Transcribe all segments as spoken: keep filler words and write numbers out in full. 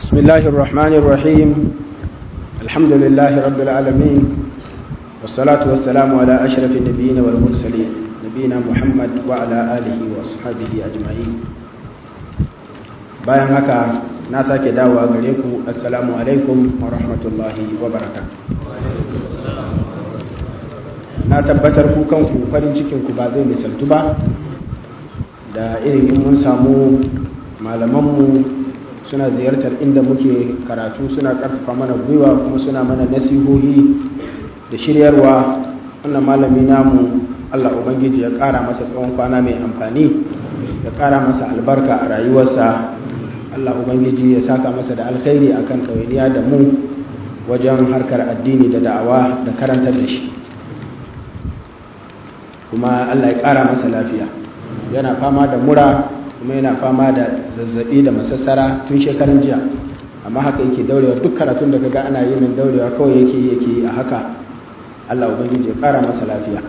بسم الله الرحمن الرحيم الحمد لله رب العالمين والصلاة والسلام على أشرف النبيين والمرسلين نبينا محمد وعلى آله وأصحابه أجمعين. bayan haka na sake dawowa gare ku. Assalamu alaikum wa rahmatullahi wa barakatuh. Na tabbatar ku kanku farin cikin ku ba zai misaltu ba da irin in mun samu malamanmu suna ziyartar inda muke karatu, suna karfafa mana gwiwa kuma suna mana nasihohi da shiryarwa. Wannan malami namu Allah ubangiji ya kara masa tsawon kwana mai amfani, ya kara masa albarka a rayuwarsa. Allah ubangiji ya saka masa da alkhairi akan kawainiya da mu wajen harkar addini da da'awa da karantar da shi, kuma Allah ya kara masa lafiya. Yana fama da mura kuma yana fama da zazzabi da masassara tun shekaran jiya, amma haka yake daurewa. duk karatun da kaga ana yi min daurewa kawai yake yake a haka. Allah ubangiji ya kara masa lafiya.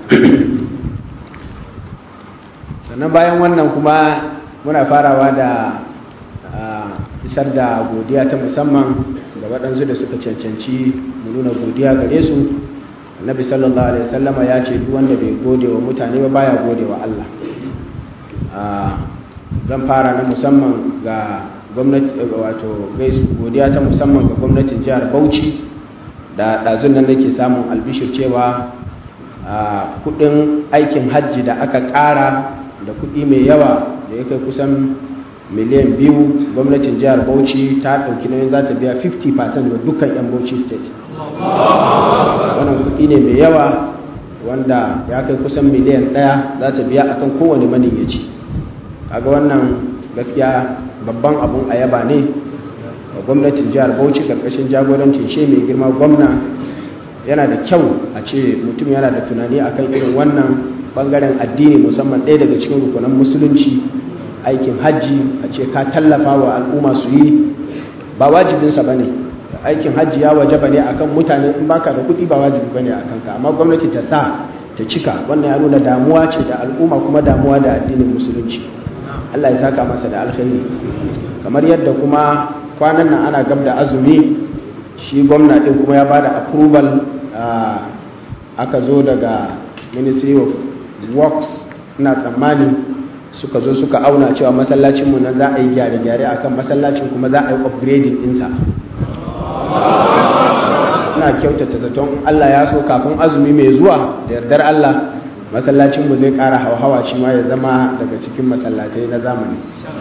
Sannan bayan wannan kuma muna farawa da isar da godiya ta musamman ga waɗansu da suka cancanci mu nuna godiya gare su. Annabi sallallahu alaihi wasallama ya ce duk wanda bai gode wa mutane ba baya gode wa Allah. Zan fara na musamman ga gwamnati, wato gaisu godiya ta musamman ga gwamnatin jihar Bauchi da ɗazun nan nake samun albishir cewa kudin aikin hajji da aka ƙara da kudi mai yawa da ya kai kusan miliyan biyu, gwamnatin jihar Bauchi ta ɗauki nauyin za ta biya fifty percent ga dukkan 'yan Bauchi state. Wannan kudi ne mai yawa wanda ya kai kusan miliyan ɗaya za ta biya akan kowane maniyyaci. Kaga wannan gaskiya babban abun ayaba ne ga gwamnatin jihar Bauchi karkashin jagorancin she mai girma gwamna. Yana da kyau a ce mutum yana da tunani akan irin wannan bangaren addini, musamman ɗaya daga cikin rukunan musulunci, aikin hajji. A ce ka tallafa wa al'umma su yi, ba wajibinsa ba ne. Aikin hajji ya wajaba ne akan mutane, in baka da kuɗi ba wajibi ba ne a kanka, amma gwamnati ta sa ta cika. Wannan ya nuna damuwa ce da al'umma kuma damuwa da addinin musulunci. Allah ya saka masa da alkhairi. Kamar yadda kuma kwanan nan ana gab da azumi, shi gwamna din kuma ya bada approval, aka zo daga Ministry of Works ina tsammani suka zo suka auna cewa masallacin mu nan za a yi gyare-gyare akan masallacin, kuma za a yi upgrading ɗinsa. Ina kyautata zaton Allah ya so kafin azumi mai zuwa da yardar Allah masallacinmu zai ƙara hauhawa shi ma ya zama daga cikin masallatai na zamani.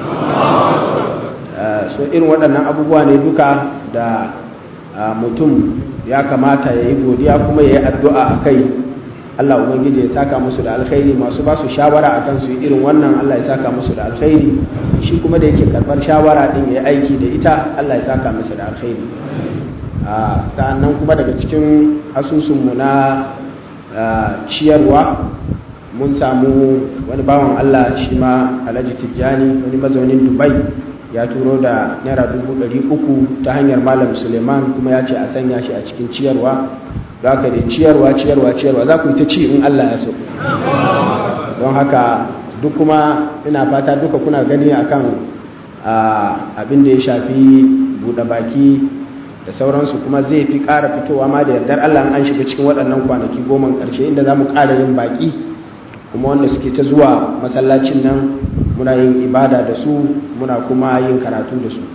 So irin waɗannan abubuwa ne duka da mutum ya kamata ya yi godiya kuma ya yi addu'a a kai. Allah ubangiji ya saka musu da alkhairi. Masu ba su shawara a kan su irin wannan, Allah ya saka musu da alkhairi. Shi kuma da yake karɓar shawara ɗin ya yi aiki da ita, Allah ya saka musu da alkhairi. Sa'annan kuma daga cikin asusunmu na ciyarwa mun samu wani bawan Allah, shi ma Alhaji Tijjani, wani mazaunin Dubai, ya turo da naira dubu ɗari uku ta hanyar Malam Suleiman, kuma ya ce a sanya shi a cikin ciyarwa. Za ka dai ciyarwa ciyarwa ciyarwa za ku yi ta ci in Allah ya so. Don haka duk kuma ina fata duka kuna gani akan abin da ya shafi buɗe baki da sauransu, kuma zai fi ƙara fitowa ma da yardar Allah an shiga cikin waɗannan kwanaki goma ƙarshe, inda za mu ƙara yin baƙi kuma wanda suke ta zuwa masallacin nan muna yin ibada da su, muna kuma yin karatu da su.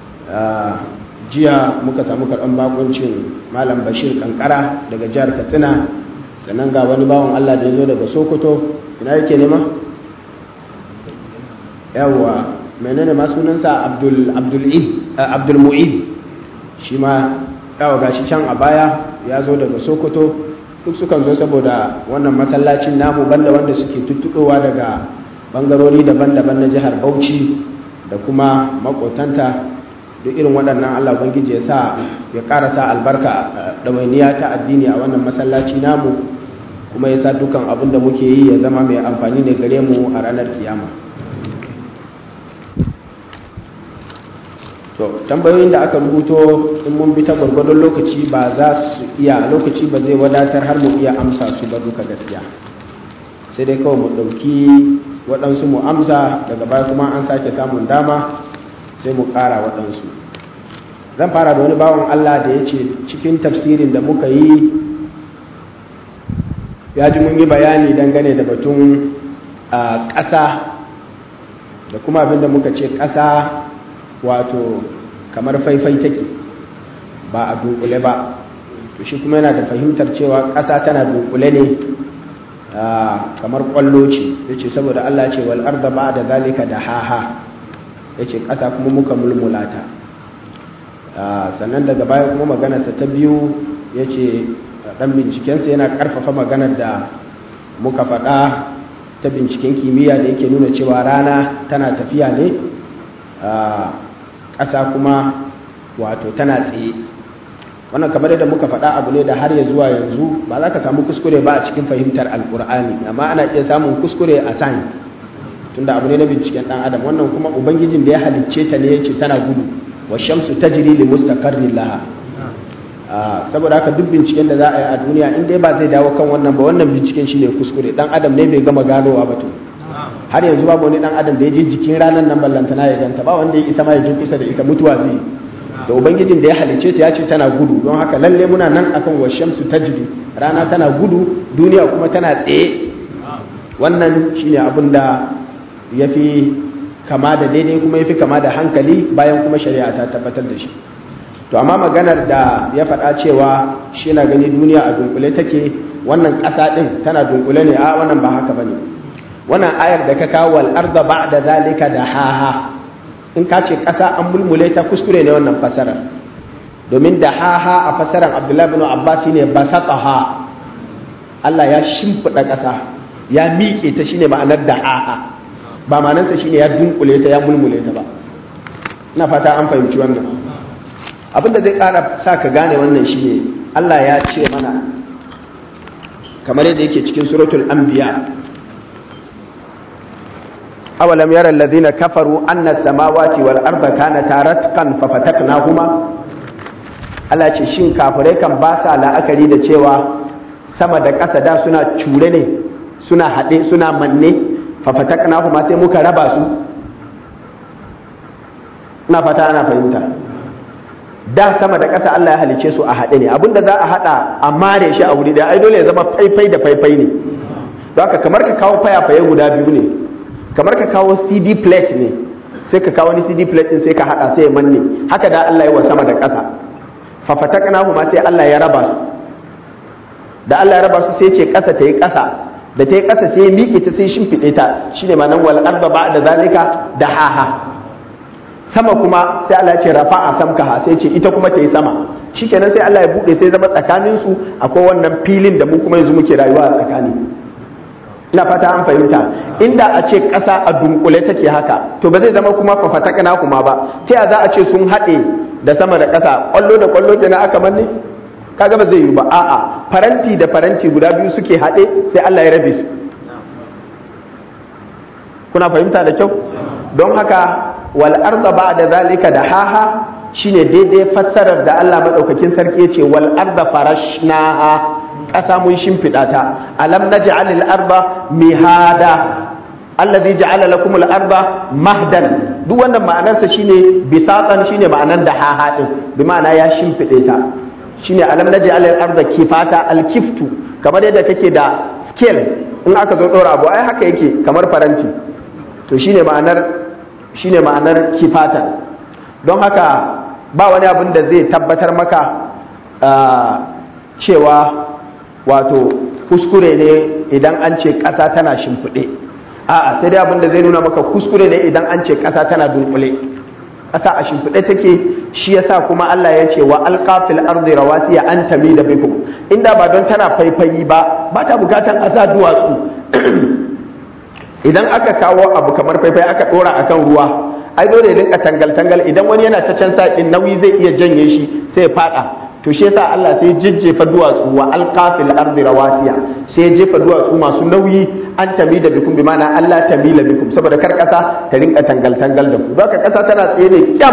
Jiya muka samu karɓar bakuncin Malam Bashir Kankara daga jihar Katsina, sannan ga wani bawan Allah da ya zo daga Sokoto. Ina yake nema? Yawwa, menene ma sunansa? Abdul Abdul Mu'iz. Shi ma yawa gashi can a baya ya zo daga Sokoto. Duk sukan zo saboda wannan masallacin namu, banda wanda suke tuttuɗowa daga bangarori daban-daban na jihar Bauchi da kuma makotanta. Duk irin waɗannan Allah ubangiji ya sa ya ƙara sa albarka a ɗawainiya ta addini a wannan masallaci namu, kuma ya sa dukan abin da muke yi ya zama mai amfani ne gare mu a ranar kiyama. To tambayoyin da aka rubuto in mun bi ta gwargwadon lokaci ba za su iya, lokaci ba zai wadatar har mu iya amsa su ba duka gaskiya, sai dai kawai mu ɗauki waɗansu mu amsa, daga baya kuma an sake samun dama sai mu ƙara waɗansu. zan fara da wani bawan Allah da ya ce cikin tafsirin da muka yi ya ji mun yi bayani dangane da batun ƙasa da kuma abinda muka ce ƙasa wato kamar faifai take ba a dunkule ba, to shi kuma yana da fahimtar cewa ƙasa tana dunkule ne kamar ƙwallo ce. ya ce saboda Allah ce wal arda ba da zalika da haha, ya ce ƙasa kuma muka mulmulata. Sannan daga baya kuma maganarsa ta biyu ya ce ɗan bincikensa yana ƙarfafa maganar da muka faɗa ta binciken kimiyya da yake nuna cewa rana tana tafiya ne, ƙasa kuma wato tana tsaye. wannan kamar yadda muka faɗa abu ne da har ya zuwa yanzu ba za ka samu kuskure ba a cikin fahimtar alkur'ani, amma ana iya samun kuskure a science tunda abu ne na binciken ɗan adam. wannan kuma ubangijin da ya halicce ta ne ya ce tana gudu, wa shamsu tajri li mustaqarrin laha. saboda haka duk binciken da za a yi a duniya in dai ba zai dawo kan wannan ba, wannan binciken shine kuskure. dan adam ne bai gama ganowa ba to har yanzu babu wani dan adam da ya je jikin ranar nan ballantana ya ganta, ba wanda ya isa ma ya je kusa da ita, mutuwa zai. da ubangijin da ya halice ta ya ce tana gudu, don haka lalle muna nan akan washamsu tajri, rana tana gudu duniya kuma tana tsaye. wannan shine abin da yafi kama da daidai kuma yafi kama da hankali, bayan kuma shari'a ta tabbatar da shi. to amma maganar da ya faɗa cewa shi na gani duniya a dunkule take, wannan ƙasa ɗin tana dunkule ne, a wannan ba haka bane. wannan ayar da ka kawo wal arda ba'da zalika da haha, in ka ce ƙasa an mulmule ta, kuskure ne wannan fasara, domin da haha a fasaran Abdullahi bin Abbas ne basataha, Allah ya shimfiɗa ƙasa ya miƙe ta, shine ma'anar da haha, ba ma'anarsa shine ya dunkule ta ya mulmule ta ba. ina fata an fahimci wannan. abinda zai ƙara sa ka gane wannan shine Allah ya ce mana kamar yadda yake cikin suratul anbiya, awalam yara alladhina kafaru anna as-samawati wal arda kanata ratqan fafataknahuma. Allah ce shin kafirai kan ba sa la'akari da cewa sama da ƙasa da suna cure ne, suna haɗe, suna manne, fafataknahuma sai muka raba su. ina fata ana fahimta. da sama da ƙasa Allah ya halice su a haɗe ne, abinda za a haɗa a mare shi a wuri da ai dole ya zama faifai da faifai ne. don haka kamar ka kawo fayafaye guda biyu ne, kamar ka kawo C D plate ne, sai ka kawo ni C D plate din sai ka hada sai ya manne. haka da Allah ya wa sama da ƙasa, fa fataknahu ma sai Allah ya raba su. da Allah ya raba su sai ce ƙasa ta yi ƙasa, da ta yi ƙasa sai ya miƙe ta sai shimfiɗe ta, shine ma'anar wal arda ba'da zalika da haha. sama kuma sai Allah ya ce rafa'a samkaha, sai ce ita kuma ta yi sama. shikenan sai Allah ya bude sai zama tsakanin su akwai wannan filin da mu kuma yanzu muke rayuwa a tsakani. ina fata an fahimta. inda a ce ƙasa a dunkule take haka to ba zai zama kuma fafatakana kuma ba. ta ya za a ce sun haɗe da sama da ƙasa, ƙwallo da ƙwallo kenan aka manne? kaga ba zai yi ba. a'a, faranti da faranti guda biyu suke haɗe sai Allah ya rabe su. kuna fahimta da kyau? don haka wal arda ba'da zalika da haha shine daidai fassarar da Allah madaukakin sarki yace wal arda farashnaha, ƙasa mun shimfiɗa ta. alam naj'al al arda mihada allazi ja'ala lakum al arda mahdan. duk wannan ma'anarsa shine bisatan, shine ma'anar da haha din, bi ma'ana ya shimfiɗe ta. shine alam naj'al al arda kifata, al kiftu kamar yadda kake da scale in aka zo ɗora abu ai haka yake kamar faranti, to shine ma'anar shine ma'anar kifatan. don haka ba wani abin da zai tabbatar maka cewa wato kuskure ne idan an ce ƙasa tana shimfiɗe. a'a, sai dai abin da zai nuna maka kuskure ne idan an ce ƙasa tana dunkule. ƙasa a shimfiɗe take, shi yasa kuma Allah ya ce wa alqafil ardi rawasiya an tamida bikum. inda ba don tana faifayi ba ba ta bukatan a sa duwatsu. idan aka kawo abu kamar faifai aka dora akan ruwa, ai dole ya rinka tangal tangal, idan wani yana ta can sa din nauyi zai iya janye shi sai ya fada. to shi yasa Allah sai jijjefa duwatsu wa alqafil ardi rawasiya, sai ya jefa duwatsu masu nauyi an tamida bikum, bi ma'ana Allah tamila bikum, saboda kar kasa ta rinka tangal tangal da ku. don haka kasa tana tsaye ne kyam.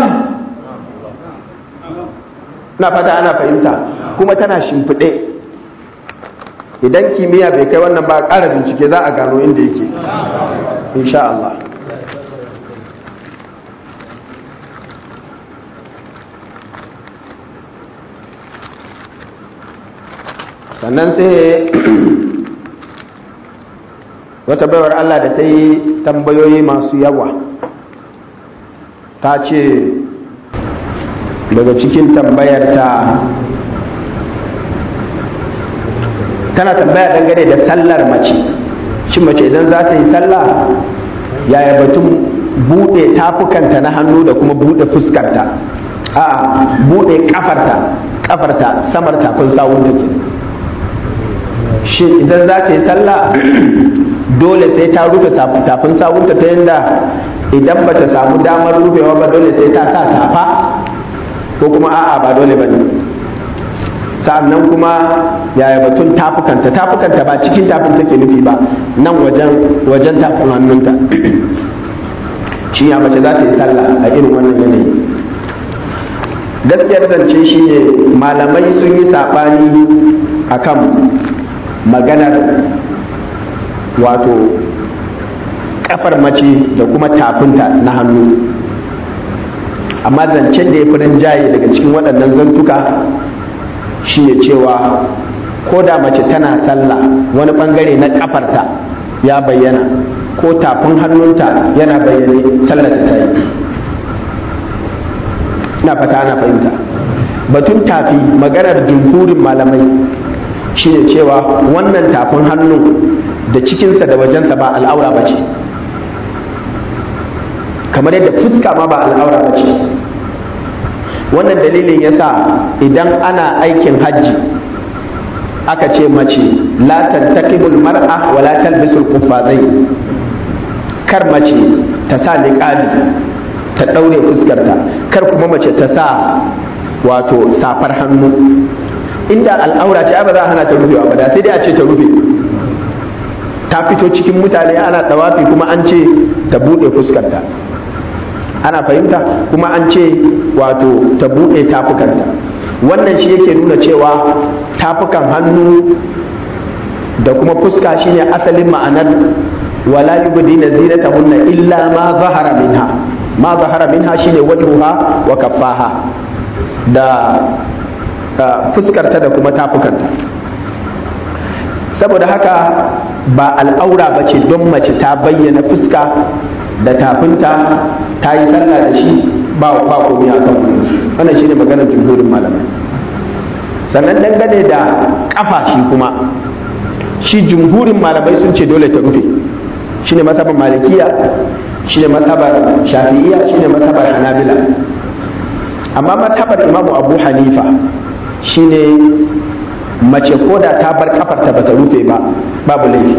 na fata ana fahimta. kuma tana shimfiɗe. idan kimiyya bai kai wannan ba, ƙara bincike za a gano inda yake insha Allah. sannan sai wata baiwar Allah da ta yi tambayoyi masu yawa ta ce daga cikin tambayar ta tana tambaya dangane da sallar mace shi mace idan za ta yi sallah yaya batun buɗe tafukanta na hannu da kuma buɗe fuskarta a buɗe kafarta kafarta samar tafin sawun da ke shi idan za ta yi sallah dole sai ta rufe tafin sawunta ta yadda idan ba ta samu damar rufewa ba dole sai ta sa safa ko kuma a'a ba dole ba ne sa'annan kuma yaya batun tafukanta tafukanta ba cikin tafin take nufi ba nan wajen wajen tafin hannunta shi ya mace za ta yi sallah a irin wannan yanayi gaskiyar zance shi ne malamai sun yi saɓani akan maganar wato kafar mace da kuma tafinta na hannu amma zancen da ya fi rinjaye daga cikin waɗannan zantuka shi ne cewa ko da mace tana sallah wani ɓangare na kafarta ya bayyana ko tafin hannunta yana bayyane sallata ta yi ina fata ana fahimta batun tafi maganar jumhurin malamai shi ne cewa wannan tafin hannu da cikinsa da wajensa ba al'aura ba ce kamar yadda fuska ma ba al'aura ba ce wannan dalilin ya sa idan ana aikin hajji aka ce mace la tantakibul mar'a wa la talbisul quffazai kar mace ta sa niqabi ta daure fuskarta kar kuma mace ta sa wato safar hannu inda al'aura ce ba za a hana ta rufewa ba da sai dai a ce ta rufe ta fito cikin mutane ana tawafi kuma an ce ta bude fuskarta ana fahimta kuma an ce wato ta bude tafukanta wannan shi yake nuna cewa tafukan hannu da kuma fuska shine asalin ma'anar wala yubdina zinatahunna illa ma zahara minha ma zahara minha shine wajhuha wa kaffaha da fuskarta da kuma tafukanta saboda haka ba al'aura ba ce don mace ta bayyana fuska da tafinta ta yi sallah da shi ba ba komai a kan wannan shine maganar jumhurin malamai sannan dangane da kafa shi kuma shi jumhurin malamai sun ce dole ta rufe shine mazhabar malikiya shine mazhabar shafi'iyya shine mazhabar hanabila amma mazhabar imamu abu hanifa shine mace koda ta bar kafarta bata rufe ba babu laifi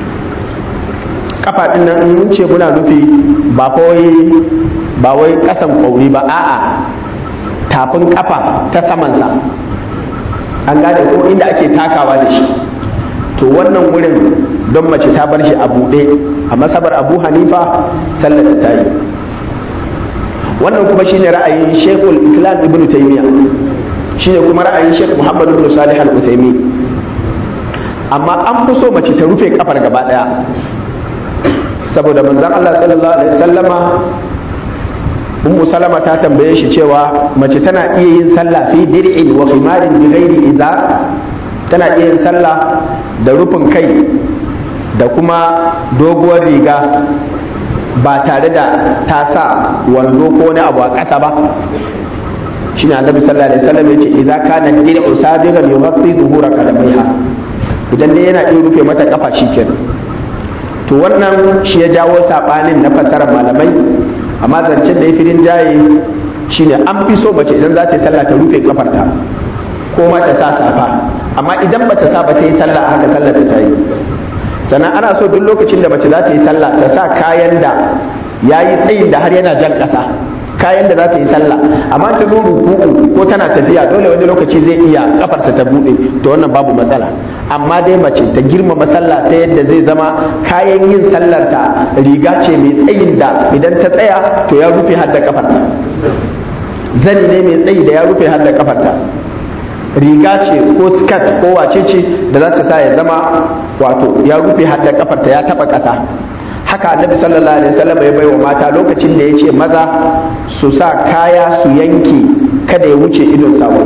kafa din nan in ce muna nufi ba kawai ba wai kasan kwauri ba a'a tafin kafa ta samansa an gane ko inda ake takawa da shi to wannan wurin don mace ta bar shi a buɗe a masabar abu hanifa sallata ta yi wannan kuma shine ra'ayin shekul islam ibn taymiya shine kuma ra'ayin shek muhammad ibn salih al-uthaymi amma an fi so mace ta rufe kafar gaba daya saboda manzon Allah sallallahu alaihi wasallama ummu salama ta tambaye shi cewa mace tana iya yin sallah fi dir'in wa khimarin bi ghairi idza tana iya yin sallah da rufin kai da kuma doguwar riga ba tare da ta sa wando ko wani abu a ƙasa ba shine annabi sallallahu alaihi wasallam yace idza kana dir'u sabiqan yughatti dhuhura qadamaiha idan ne yana iya rufe mata kafa shikenan to wannan shi ya jawo sabanin na fassarar malamai amma zancen da ya firin jaye shine an fi so mace idan za ta yi sallah ta rufe kafarta ko ma ta sa safa amma idan ba ta sa ba ta yi sallah a haka sallah ta yi sannan ana so duk lokacin da mace za ta yi sallah ta sa kayan da ya yi tsayin da har yana jan ƙasa kayan da za ta yi sallah amma ta zo ruku'u ko tana tafiya dole wani lokaci zai iya kafarta ta bude to wannan babu matsala amma dai mace ta girmama sallah ta yadda zai zama kayan yin sallar ta riga ce mai tsayin da idan ta tsaya to ya rufe har da kafarta zani ne mai tsayi da ya rufe har da kafarta riga ce ko skirt ko wace ce da za ta sa ya zama wato ya rufe har da kafarta ya taba kasa haka annabi sallallahu alaihi wasallam ya baiwa mata lokacin da ya ce maza su sa kaya su yanke kada ya wuce idon sawu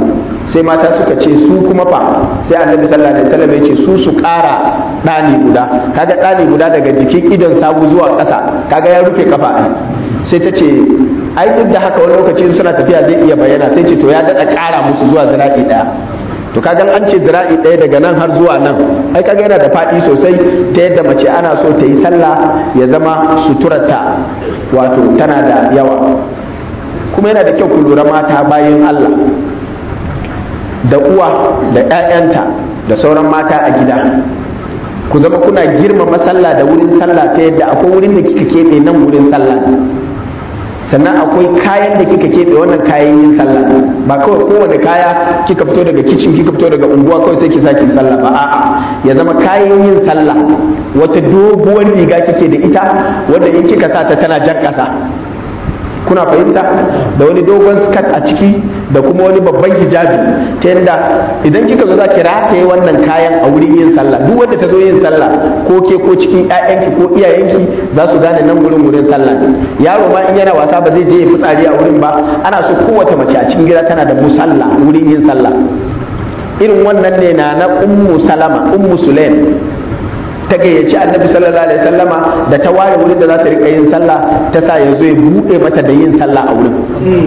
sai mata suka ce su kuma fa, sai annabi sallallahu alaihi wasallam ya ce su su ƙara ɗani guda. Kaga ɗani guda daga jikin idon sawu zuwa ƙasa, kaga ya rufe kafa. Sai ta ce ai duk da haka wani lokaci suna tafiya zai iya bayyana, sai ce to ya daɗa ƙara musu zuwa zira'i ɗaya. To kaga an ce zira'i ɗaya daga nan har zuwa nan, ai kaga yana da faɗi sosai, ta yadda mace ana so ta yi sallah ya zama suturarta wato tana da yawa. Kuma yana da kyau ku lura mata bayan Allah da uwa da 'ya'yanta da sauran mata a gida, ku zama kuna girmama sallah da wurin sallah ta yadda akwai wurin da kika keɓe nan wurin sallah, sannan akwai kayan da kika keɓe wannan kayan yin sallah. Ba kawai kowane kaya kika fito daga kicin kika fito daga unguwa kawai sai ki sake sallah ba, a'a ya zama kayan yin sallah wata doguwar riga kike da ita wanda in kika sa ta tana jan ƙasa, kuna fahimta, da wani dogon skirt a ciki da kuma wani babban hijabi, ta yadda idan kika zo za ki rataye wannan kayan a wurin yin sallah, duk wanda ta zo yin sallah ko ke ko cikin ƴaƴanki ko iyayenki za su gane nan wurin wurin sallah. Yaro ma in yana wasa ba zai je ya fitsari a wurin ba, ana so kowace mace a cikin gida tana da musalla wurin yin sallah. Irin wannan ne na na ummu salama ummu sulaim ta gayyaci annabi sallallahu alaihi wasallama da ta ware wurin da za ta rika yin sallah, ta sa ya zo ya buɗe mata da yin sallah a wurin.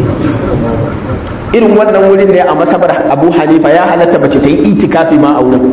Irin wannan wurin ne a masabar Abu Hanifa ya halatta mace ta yi itikafi ma a wurin.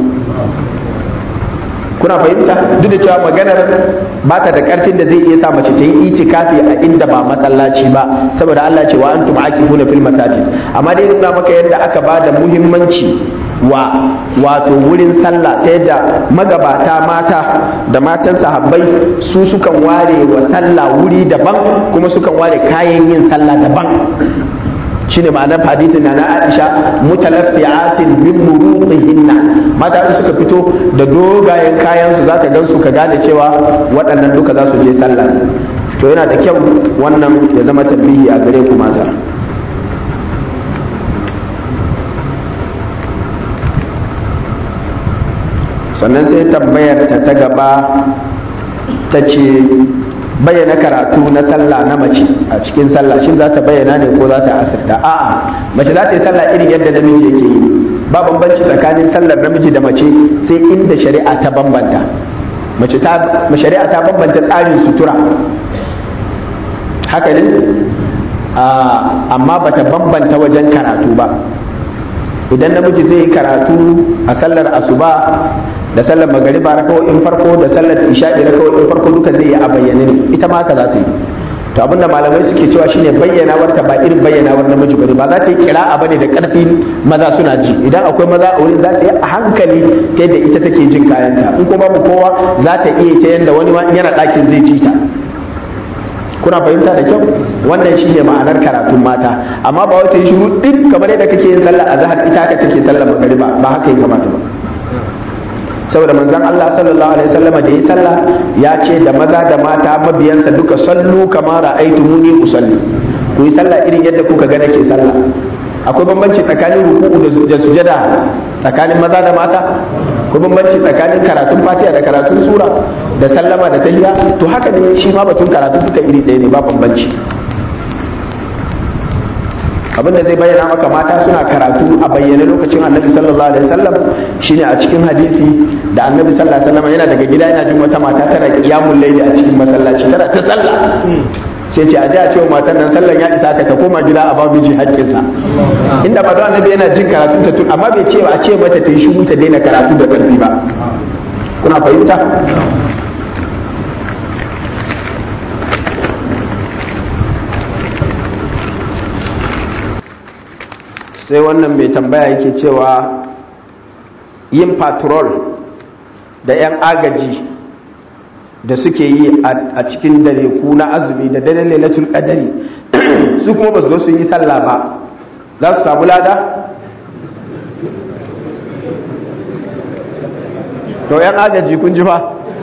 Kuna fahimta, duk da cewa maganar ba ta da karfin da zai iya sa mace ta yi itikafi a inda ba masallaci ba, saboda Allah ce wa antum aakifuna fil masajid. Amma dai nuna maka yadda aka ba da muhimmanci wa wato wurin sallah, ta yadda magabata mata da matan sahabbai su sukan ware wa sallah wuri daban, kuma sukan ware kayan yin sallah daban. Shine ma'anar hadisin na Aisha, mutalaffi'atin min muruqihinna, mata da suka fito da dogayen kayan su zaka gan su ka gane cewa waɗannan duka za su je sallah. To yana da kyau wannan ya zama tambihi a gare ku mata. Sannan sai tambayar ta ta gaba ta ce bayyana karatu na sallah na mace a cikin sallah, shin za ta bayyana ne ko za ta asirta? A'a, mace za ta yi sallah irin yadda namiji yake yi, ba bambanci tsakanin sallar namiji da mace sai inda shari'a ta bambanta. Mace ta shari'a ta bambanta tsarin sutura, haka ne, amma ba ta bambanta wajen karatu ba. Idan namiji zai yi karatu a sallar asuba da sallar magariba rakawoyin farko da sallar isha'i rakawoyin farko duka zai yi a bayyane ne, ita ma haka za ta yi. To abinda malamai suke cewa shine bayyanawar ta ba irin bayyanawar namiji bane, ba za ta yi kira'a bane da karfi maza suna ji. Idan akwai maza a wurin za ta yi a hankali ta yadda ita take jin kayanta, in kuma babu kowa za ta iya ta yadda wani ma yana ɗakin zai ji ta. Kuna fahimta da kyau? Wannan shi ne ma'anar karatun mata, amma ba wata yi shiru ɗin kamar yadda kake yin sallar azhar ita ka take sallar magariba, ba haka ya kamata ba. Saboda manzon Allah sallallahu alaihi wasallam da yi sallah ya ce da maza da mata mabiyansa duka sallu kama ra'aytumuni usalli, ku yi sallah irin yadda kuka ga nake sallah. Akwai bambanci tsakanin ruku'u da sujada tsakanin maza da mata? Akwai bambanci tsakanin karatun Fatiha da karatun sura da sallama da tahiyya? To haka ne shi ma batun karatu duka iri ɗaya ne, ba bambanci. Abin da zai bayyana maka mata suna karatu a bayyane lokacin annabi sallallahu alaihi wasallam shine a cikin hadisi da annabi sallallahu alaihi wasallam yana daga gida yana jin wata mata tana qiyamul layli a cikin masallaci tana ta sallah, sai ce a ji a cewa matan nan sallan ya isa ka koma gida a ba miji haƙƙinsa. Inda ba annabi yana jin karatun ta tun, amma bai ce a ce mata ta yi shiru ta daina karatu da ƙarfi ba. Kuna fahimta? Sai wannan mai tambaya yake cewa yin patrol da 'yan agaji da suke yi a cikin dare ku na azumi da dare lailatul qadari su kuma ba su zo sun yi sallah ba, za su samu lada? To 'yan agaji kun ji fa,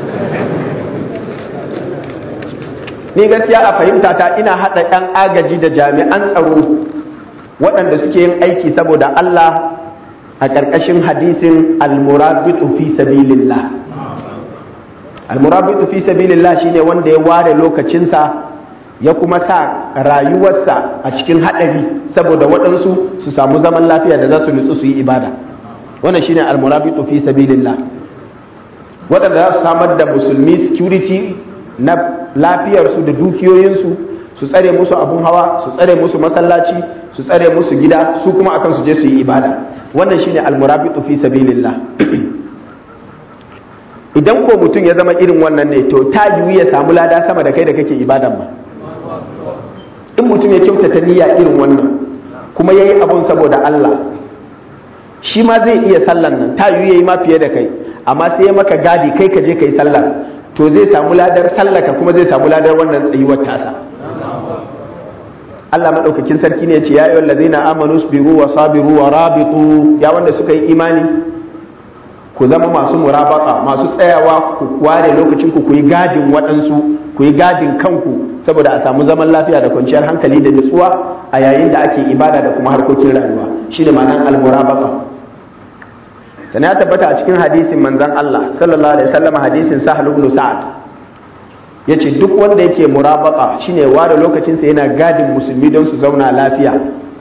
ni gaskiya a fahimta ta ina haɗa 'yan agaji da jami'an tsaro waɗanda suke yin aiki saboda Allah a ƙarƙashin hadisin al-murabitu fi sabilillah. Al-murabitu fi sabilillah shine wanda ya ware lokacinsa ya kuma sa rayuwarsa a cikin haɗari saboda waɗansu su samu zaman lafiya da za su nutsu su yi ibada. Wannan shine al-murabitu fi sabilillah, waɗanda za su samar da musulmi security na lafiyarsu da dukiyoyinsu, su tsare musu abun hawa, su tsare musu masallaci, su tsare musu gida, su kuma akan su je su yi ibada. Wannan shine al-murabitu fi sabilillah. Idan ko mutum ya zama irin wannan ne, to ta yiwu ya samu lada sama da kai da kake ibadan ba. In mutum ya kyautata niyya irin wannan kuma ya yi abun saboda Allah, shi ma zai iya sallan nan, ta yiwu ya yi ma fiye da kai, amma sai ya maka gadi kai ka je ka yi sallar, to zai samu ladar sallaka kuma zai samu ladar wannan tsayuwar tasa. Allah maɗaukakin sarki ne ya ce ya ayyuhal ladzina amanu sabiru wa sabiru wa rabitu, ya wanda suka yi imani ku zama masu murabata, masu tsayawa, ku ware lokacin ku ku yi gadin waɗansu, ku yi gadin kanku saboda a samu zaman lafiya da kwanciyar hankali da nutsuwa a yayin da ake ibada da kuma harkokin rayuwa. Shine ma'anar al-murabata. Sannan ya tabbata a cikin hadisin manzon Allah sallallahu alaihi wasallam, hadisin Sahal ibn Sa'ad, yace duk wanda yake murabata shine ware lokacin sa yana gadin musulmi don su zauna lafiya,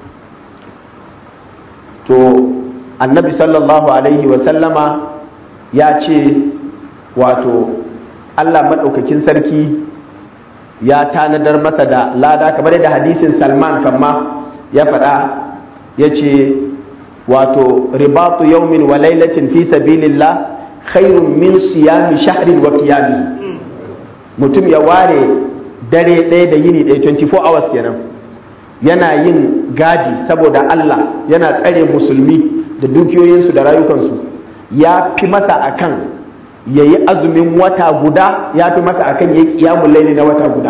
to annabi sallallahu alaihi wasallama ya ce wato Allah maɗaukakin sarki ya tanadar masa da lada, kamar yadda hadisin Salman kamma ya faɗa, ya ce wato ribatu yaumin wa lailatin fi sabilillah khairun min siyami shahrin wa qiyami. Mutum ya ware dare ɗaya da yini ɗaya twenty-four hours kenan yana yin gadi saboda Allah, yana tsare musulmi da dukiyoyinsu da rayukansu, ya fi masa akan ya yi azumin wata guda, ya fi masa akan ya yi ƙiyamun laili na wata guda.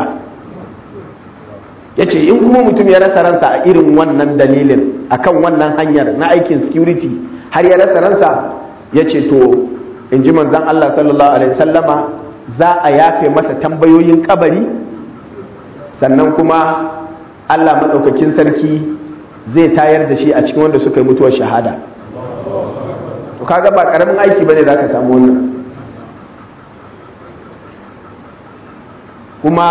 Ya ce in kuma mutum ya rasa ransa a irin wannan dalilin, akan wannan hanyar na aikin security har ya rasa ransa, ya ce to in ji manzon Allah sallallahu alaihi wasallama za a yafe masa tambayoyin kabari, sannan kuma Allah maɗaukakin sarki zai tayar da shi a cikin wanda suka yi mutuwar shahada. To kaga ba karamin aiki bane za ka samu wannan. Kuma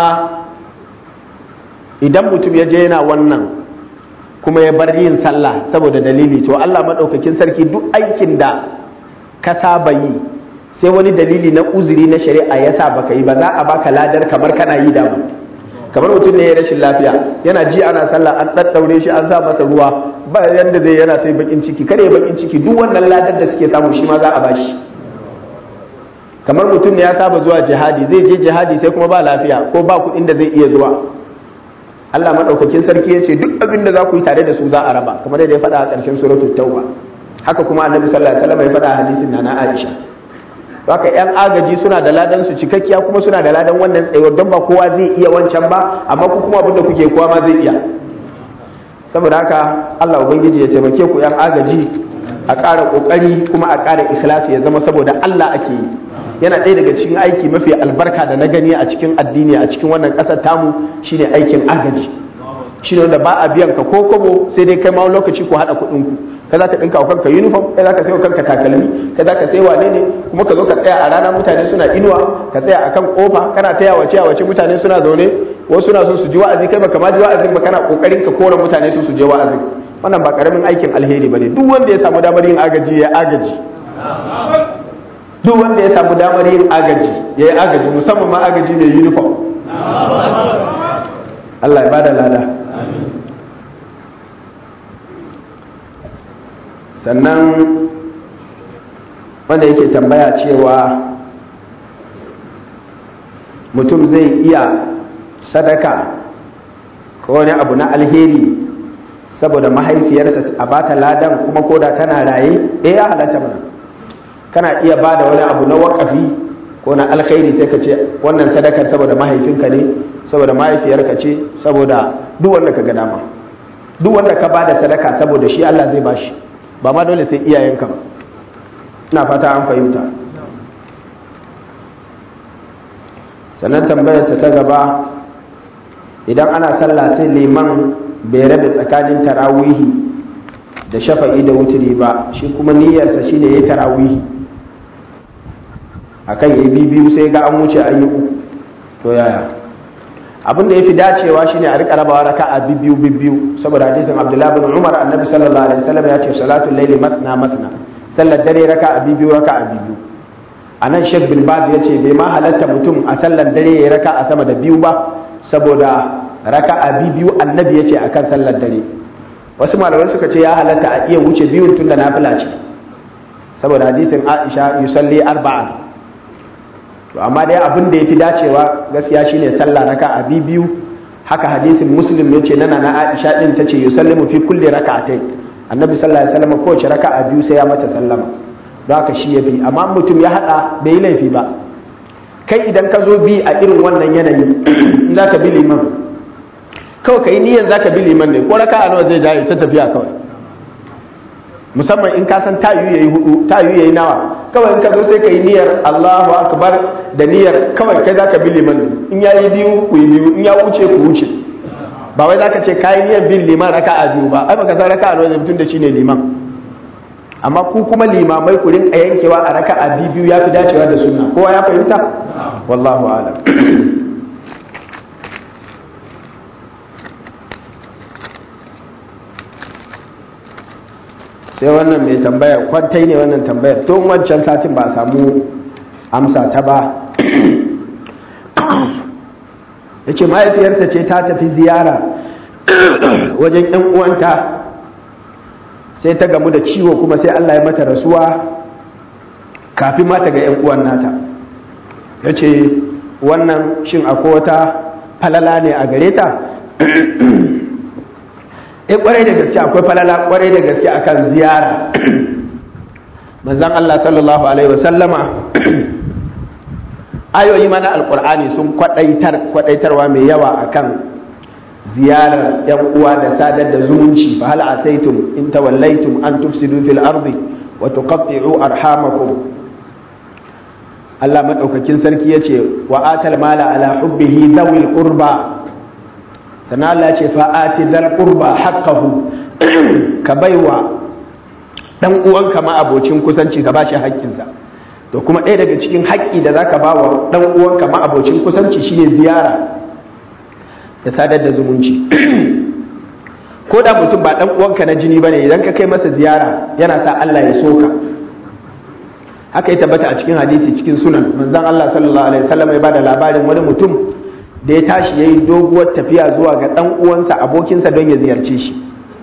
idan mutum ya je yana wannan kuma ya bar yin sallah saboda dalili, to Allah maɗaukakin sarki duk aikin da ka saba yi sai wani dalili na uzuri na shari'a ya sa baka yi ba, za a baka ladar kamar kana yi dama. Kamar mutum ne ya rashin lafiya, yana ji ana sallah an ɗaɗɗaure shi an sa masa ruwa, ba yanda zai yana sai bakin ciki, kare ya bakin ciki, duk wannan ladar da suke samu shi ma za a bashi. Kamar mutum ne ya saba zuwa jihadi, zai je jihadi sai kuma ba lafiya ko ba kuɗin da zai iya zuwa, Allah maɗaukakin sarki ya ce duk abin da za ku yi tare da su za a raba, kamar yadda ya faɗa a ƙarshen suratul tauba. Haka kuma annabi sallallahu alaihi wasallam ya faɗa a hadisin nana Aisha. Haka yan agaji suna da ladan su cikakkiya, kuma suna da ladan wannan tsayuwar, don ba kowa zai iya wancan ba, amma ku kuma abinda kuke kowa ma zai iya. Saboda haka Allah ubangiji ya taimake ku yan agaji, a ƙara ƙoƙari kuma a ƙara ikhlasi, ya zama saboda Allah ake yi. Yana ɗaya daga cikin aiki mafi albarka da na gani a cikin addini a cikin wannan ƙasar tamu, shine aikin agaji. Shine wanda ba a biyan ka ko kobo, sai dai kai ma lokaci ku haɗa kuɗin ku. Ka za ka ɗinka wa kanka uniform, kai za ka sayo kanka takalmi, ka za ka sai wane ne, kuma ka zo ka tsaya a rana mutane suna inuwa, ka tsaya akan kofa kana ta yawace yawace mutane suna zaune, wasu suna so su ji wa'azi, kai baka ma ji wa'azin ba, kana kokarin ka kora mutane su su je wa'azin. Wannan ba karamin aikin alheri bane. Duk wanda ya samu damar yin agaji ya agaji. Duk wanda ya samu damar yin agaji ya yi agaji, musamman ma agaji mai uniform. Allah ya bada lada. Sannan wanda yake tambaya cewa mutum zai iya sadaka ko wani abu na alheri saboda mahaifiyarsa a bata ladan kuma koda tana raye, eh ya halatta mana. Kana iya bada wani abu na waƙafi ko na alkhairi sai ka ce wannan sadakar saboda mahaifinka ne, saboda mahaifiyarka ce, saboda duk wanda ka ga dama. Duk wanda ka bada sadaka saboda shi Allah zai bashi, ba ma dole sai iyayenka ba. Ina fata an fahimta. Sannan tambayar ta ta gaba, idan ana sallah sai liman bai rabe tsakanin tarawihi da shafa'i da wuturi ba, shi kuma niyyarsa shine yayi tarawihi akan yayi bibiyu sai ga an wuce an yi uku, to yaya? abin da yafi dacewa shine a rika rabawa raka'a biyu biyu saboda hadisin Abdullah bin Umar annabi sallallahu alaihi wasallam ya ce salatul layli masna masna sallar dare raka'a biyu raka'a biyu anan Sheikh bin Baz ya ce bai ma halatta mutum a sallar dare ya raka'a sama da biyu ba saboda raka'a biyu annabi ya ce akan sallar dare. Wasu malamai suka ce ya halatta a iya wuce biyun tunda nafila ce saboda hadisin Aisha yusalli arba'a. To amma dai abin da yafi dacewa gaskiya shine sallah raka'a biyu. Haka hadisin Muslim yace nana na Aisha din tace yusallimu fi kulli raka'atayn. Annabi sallallahu alaihi wasallam kowace raka'a biyu sai ya mata sallama. Don haka shi yafi amma mutum ya hada bai laifi ba. Kai idan ka zo bi a irin wannan yanayi in zaka bi liman kawai ka yi niyyar za ka bi liman ne ko raka a nawa zai jaye ta tafiya kawai, musamman in ka san tayu yayi hudu tayu yayi nawa, kawai in ka zo sai ka yi niyyar Allahu akbar da niyyar kawai kai za ka bi liman ne, in ya yi biyu ku yi biyu, in ya wuce ku wuce, ba wai za ka ce ka yi niyyar bin liman raka a biyu ba, ai baka san raka a nawa zai mutum da shi ne liman. Amma ku kuma limamai ku rinka yankewa a raka a biyu ya fi dacewa da sunna, kowa ya fahimta wallahu a'lam. Sai wannan mai tambayar kwantai ne wannan tambayar tun wancan satin ba a samu amsa ta ba. Ya ce mahaifiyarsa ce ta tafi ziyara wajen yan uwanta sai ta gamu da ciwo kuma sai Allah ya mata rasuwa kafin ma ta ga yan uwan nata. Ya ce wannan shin akwai wata falala ne a gare ta? eh kwarai da gaske akwai falala kwarai da gaske akan ziyara. Manzon Allah sallallahu alaihi wasallama ayoyi mana alqur'ani sun kwadaitar kwadaitarwa mai yawa akan ziyarar yan uwa da sadar da zumunci. Fa hal asaitum in tawallaitum an tufsidu fil ardi wa tuqatti'u arhamakum. Allah madaukakin sarki yace wa atal mala ala hubbihi zawil qurba, sannan Allah ce fa'ati dal qurba haqqahu, ka baiwa dan uwanka ma abocin kusanci ka bashi haƙƙinsa. To kuma ɗaya daga cikin haƙƙi da zaka bawa dan uwanka ma abocin kusanci shine ziyara da sadar da zumunci. Ko da mutum ba dan uwanka na jini bane, idan ka kai masa ziyara yana sa Allah ya soka. Haka ya tabbata a cikin hadisi cikin sunan manzon Allah sallallahu alaihi wasallam ya bada labarin wani mutum da ya tashi ya yi doguwar tafiya zuwa ga ɗan uwansa abokinsa don ya ziyarce shi.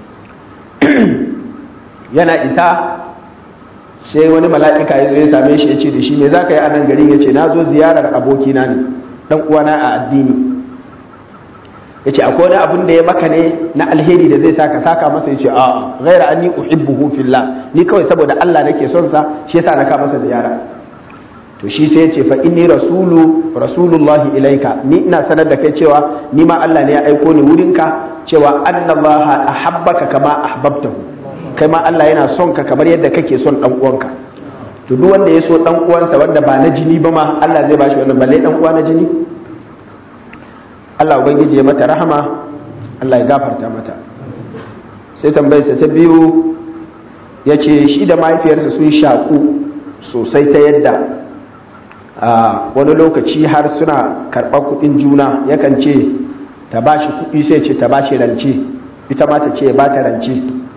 Yana isa sai wani mala'ika ya zo ya same shi ya ce da shi me za ka yi a nan garin? Ya ce na zo ziyarar abokina ne ɗan uwana a addini. Ya ce akwai wani abin da ya maka ne na alheri da zai saka saka masa? Ya ce a ghaira anni uhibbuhu fillah, ni kawai saboda Allah nake son sa shi yasa na ka masa ziyara. To shi sai ya ce fa inni rasulu rasulullahi ilaika, ni ina sanar da kai cewa ni ma Allah ne ya aiko ni wurinka, cewa annallaha ahabbaka kama ahbabtahu, kai ma Allah yana son ka kamar yadda kake son dan uwanka. To duk wanda ya so dan uwansa wanda ba na jini ba ma Allah zai bashi wannan, balle dan uwa na jini. Allah ubangiji ya mata rahama, Allah ya gafarta mata. Sai tambayarsa ta biyu ya ce shi da mahaifiyarsa sun shaku sosai ta yadda a wani lokaci har suna karɓar kuɗin juna, yakan ce ta ba shi kuɗi sai ce ta ba shi rance, ita ma ta ce ba ta rance.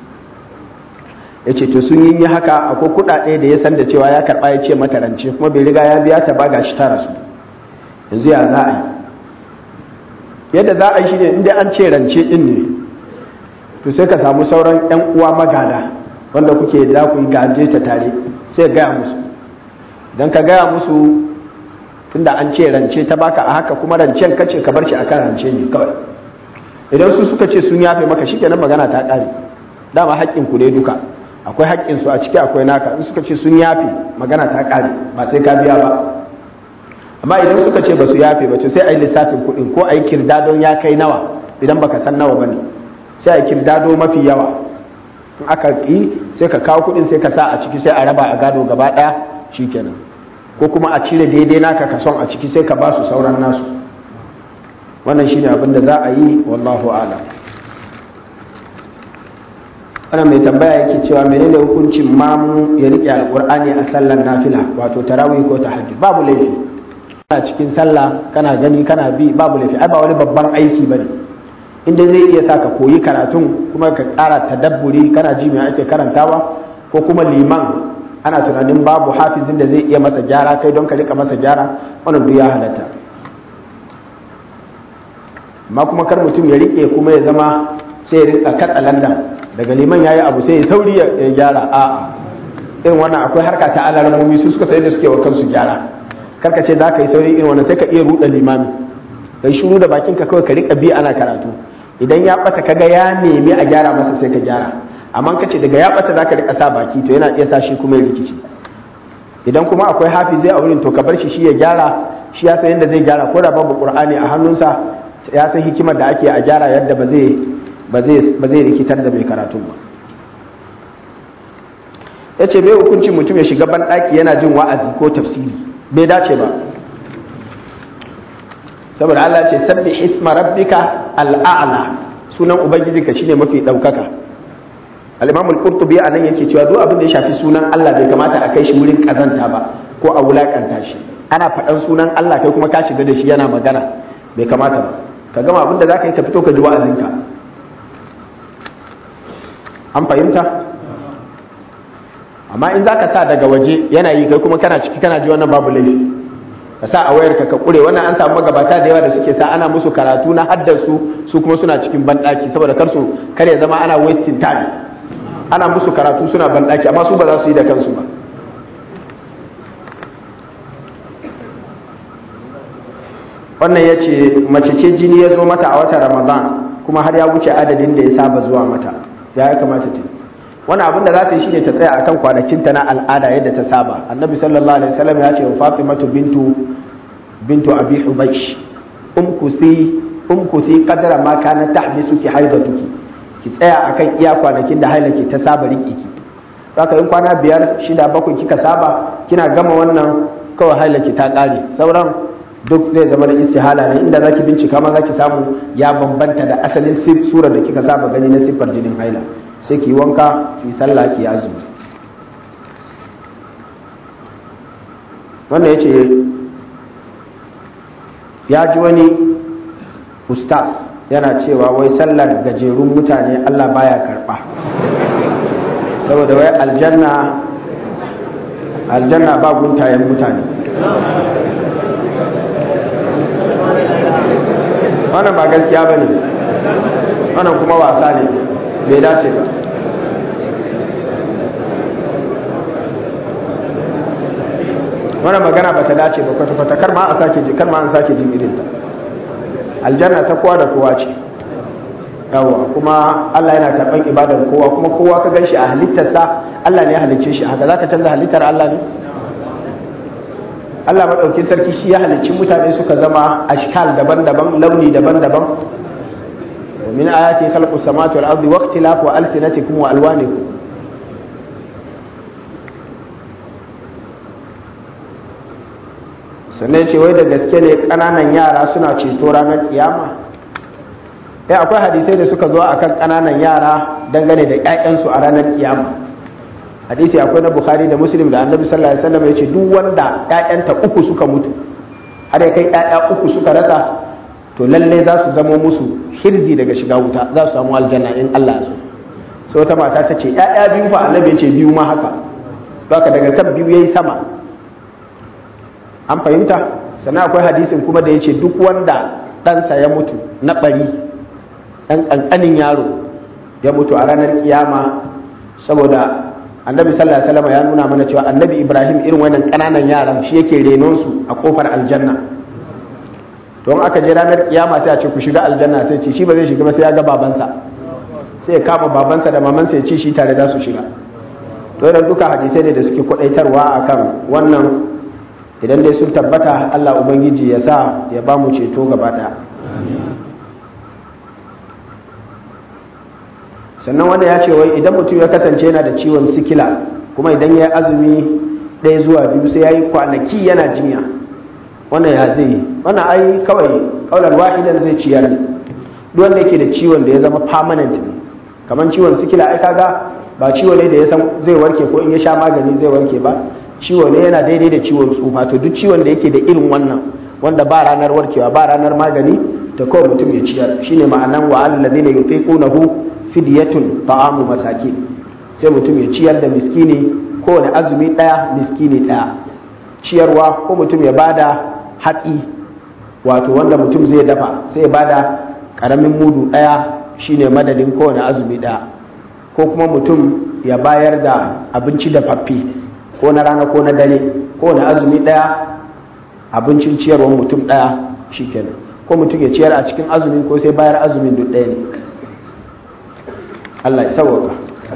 Ya ce to sun yi haka, akwai kuɗaɗe da ya san da cewa ya karɓa ya ce mata rance kuma bai riga ya biya ta ba, ga shi ta rasu. Yanzu ya za a yi? Yadda za a yi shi ne inda an ce rance ɗin ne, to sai ka samu sauran 'yan uwa magada wanda kuke za ku yi gaje ta tare, sai gaya musu. Idan ka gaya musu tunda an ce rance ta baka a haka kuma rancen kace ka bar shi akan rance ne kawai. Idan su suka ce sun yafe maka shikenan magana ta kare, dama haƙƙin ku ne duka, akwai haƙƙin su a ciki akwai naka. In suka ce sun yafe magana ta kare, ba sai ka biya ba. Amma idan suka ce ba su yafe ba to sai a yi lissafin kuɗin ko a yi kirdadon ya kai nawa, idan baka san nawa bane sai a yi kirdado mafi yawa. In aka yi sai ka kawo kuɗin sai ka sa a ciki sai a raba a gado gaba ɗaya shikenan. Ko kuma a cire daidai naka kason a ciki sai ka ba su sauran nasu. Wannan shine abin da za a yi, wallahu a'lam. Wannan mai tambaya yake cewa menene hukuncin mamu ya rike alqur'ani a sallar nafila wato tarawih ko tahajjud? Babu laifi. kana cikin sallah kana gani kana bi babu laifi, ai ba wani babban aiki bane, inda zai iya sa ka koyi karatun kuma ka ƙara tadabburi kana ji me ake karantawa, ko kuma liman ana tunanin babu hafizin da zai iya masa gyara kai don ka rika masa gyara, wannan duk ya halatta. amma kuma kar mutum ya rike kuma ya zama sai ya rika katsa landan daga liman yayi abu sai ya sauri ya gyara, a'a irin wannan akwai harka ta alarmomi su suka sai da suke wa kansu gyara. Karka ce za ka yi sauri irin wannan sai ka iya ruɗa limami, kai shiru da bakinka kawai ka rika bi ana karatu, idan ya bata kaga ya nemi a gyara masa sai ka gyara, amma ka ce daga ya bata za ka rika sa baki to yana iya sa shi kuma ya rikici. Idan kuma akwai hafizi a wurin to ka bar shi shi ya gyara, shi ya san yadda zai gyara, ko da babu qur'ani a hannunsa ya san hikimar da ake a gyara yadda ba zai ba zai ba zai rikitar da mai karatu ba. yace bai hukuncin mutum ya shiga ban daki yana jin wa'azi ko tafsiri, bai dace ba, saboda Allah ce sabbi isma rabbika al'a'la, sunan ubangijinka shine mafi daukaka. al-imam al-qurtubi anan yake cewa duk abin da ya shafi sunan Allah bai kamata a kai shi wurin kazanta ba ko a wulakanta shi. Ana faɗan sunan Allah kai kuma ka shiga da shi yana magana, bai kamata ba. Ka gama abin da zaka yi ka fito ka ji wa'azinka. An fahimta? Amma in zaka sa daga waje yana yi kai kuma kana ciki kana ji, wannan babu laifi. Ka sa a wayarka ka kure, wannan an samu magabata da yawa da suke sa ana musu karatu na haddasu su kuma suna cikin banɗaki, saboda kar su kare zama ana wasting time, ana musu karatu suna banɗaki amma su ba za su yi da kansu ba. wannan ya ce mace ce jini ya zo mata a watan Ramadan kuma har ya wuce adadin da ya saba zuwa mata, ya ya kamata ta yi wani abin da za ta yi shine ta tsaya akan kwanakinta na al'ada yadda ta saba. Annabi sallallahu alaihi wasallam ya ce wa Fatimatu bintu bintu Abi Hubaysh umkusi umkusi qadra ma kana tahbisuki haidatuki, ki tsaya akan iya kwanakin da hailaki ta saba riki ki. Saka in kwana biyar shida bakwai kika saba, kina gama wannan kawai hailaki ta kare, sauran duk zai zama da istihala ne. Inda zaki bincika ma zaki samu ya bambanta da asalin surar da kika saba gani na siffar jinin haila, sai ki wanka ki sallah ki azumi. wannan yace ya ji wani ustaz yana cewa wai sallar gajerun mutane Allah baya karba, saboda wai aljanna aljanna ba guntayen mutane. wannan ba gaskiya ba ne, wannan kuma wasa ne, bai dace ba. wannan magana ba ta dace ba kwata-kwata, kar ma a sake ji, kar ma an sake jin irinta. aljanna ta kowa da kowa ce, yawa kuma Allah yana karɓar ibadar kowa, kuma kowa ka gan shi a halittarsa Allah ne ya halicce shi haka. Za ka canza halittar Allah ne? Allah maɗaukin sarki shi ya halicci mutane suka zama ashkal daban-daban, launi daban-daban. wa min ayati khalqus samawati wal ardi wa ikhtilafu alsinatikum wa alwanikum. sannan ce wai da gaske ne ƙananan yara suna ceto ranar kiyama? eh akwai hadisai da suka zo akan ƙananan yara dangane da ƴaƴansu a ranar kiyama. hadisi akwai na Bukhari da Muslim da Annabi sallallahu alaihi wasallam ya ce duk wanda ƴaƴanta uku suka mutu har ya kai ƴaƴa uku suka rasa, to lalle za su zama musu hirzi daga shiga wuta, za su samu aljanna in Allah ya so. sai wata mata ta ce ƴaƴa biyu fa, Annabi ya ce biyu ma haka, haka daga kan biyu yayi sama. an fahimta? sannan akwai hadisin kuma da ya ce duk wanda ɗansa ya mutu na ɓari, ɗan ƙanƙanin yaro ya mutu a ranar kiyama, saboda Annabi sallallahu alaihi wasallam ya nuna mana cewa Annabi Ibrahim irin wannan ƙananan yaran shi yake renon su a kofar aljanna. don aka je ranar kiyama sai a ce ku shiga aljanna, sai ce shi ba zai shiga ba sai ya ga babansa, sai ya kama babansa da mamansa ya ce shi tare za su shiga. to idan duka hadisai ne da suke kwadaitarwa akan wannan, idan dai sun tabbata Allah Ubangiji ya sa ya ba mu ceto gaba ɗaya. sannan wanda ya ce wai idan mutum ya kasance yana da ciwon sikila kuma idan ya azumi ɗaya zuwa biyu sai ya yi kwanaki yana jinya, wannan ya zai? wannan ai kawai kaular wahidan zai ciyar ne. duk wanda yake da ciwon da ya zama permanent ne, kamar ciwon sikila ai kaga ba ciwo ne da ya san zai warke ko in ya sha magani zai warke ba, ciwo ne yana daidai da ciwon tsufa. To duk ciwon da yake da irin wannan wanda ba ranar warkewa ba ranar magani ta kawai mutum ya ciyar. Shine ma'anan wa alladhina yutiqunahu fidyatun ta'amu masakin, sai mutum ya ciyar da miskini kowane azumi daya miskini daya. Ciyarwa ko mutum ya bada hatsi wato wanda mutum zai dafa sai ya bada karamin mudu daya shine madadin kowane azumi daya, ko kuma mutum ya bayar da abinci da faffi ko na rana ko na dare kowane azumi daya abincin ciyarwar mutum daya shikenan, ko mutum ya ciyar a cikin azumin ko sai bayar azumin duk daya ne. Allah ya sauwaka.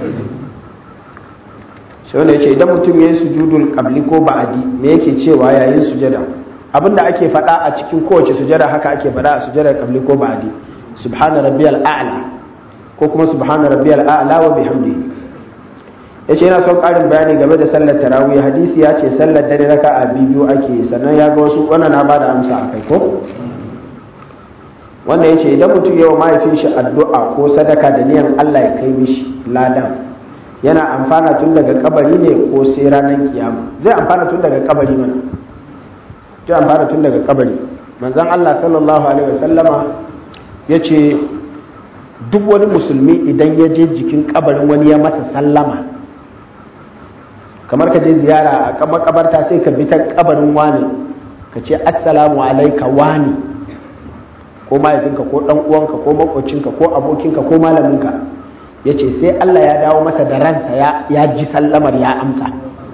Sai wanda yace idan mutum yayin sujudul qabli ko ba'di me yake cewa yayin sujada? Abinda ake faɗa a cikin kowace sujada haka ake faɗa a sujadar qabli ko ba'di. Subhana rabbiyal a'la ko kuma subhana rabbiyal a'la wa bihamdihi. Yace yana son ƙarin bayani game da sallar tarawih. Hadisi ya ce sallar dare raka'a biyu ake, sannan ya ga wasu wannan na bada amsa akai ko? Wanda ya ce idan mutum yawa mahaifin shi addu'a ko sadaka da niyan Allah ya kai mishi ladan, yana amfana tun daga kabari ne ko sai ranar kiyama? Zai amfana tun daga kabari mana, zai amfana tun daga kabari. Manzon Allah sallallahu alaihi wasallama ya ce duk wani musulmi idan ya je jikin kabarin wani ya masa sallama, kamar ka je ziyara a makabarta sai ka bi ta kabarin wani ka ce assalamu alaika wani, ko mahaifinka ko dan uwanka ko makocinka ko abokinka ko malaminka, ya ce sai Allah ya dawo masa da ransa ya ji sallamar ya amsa.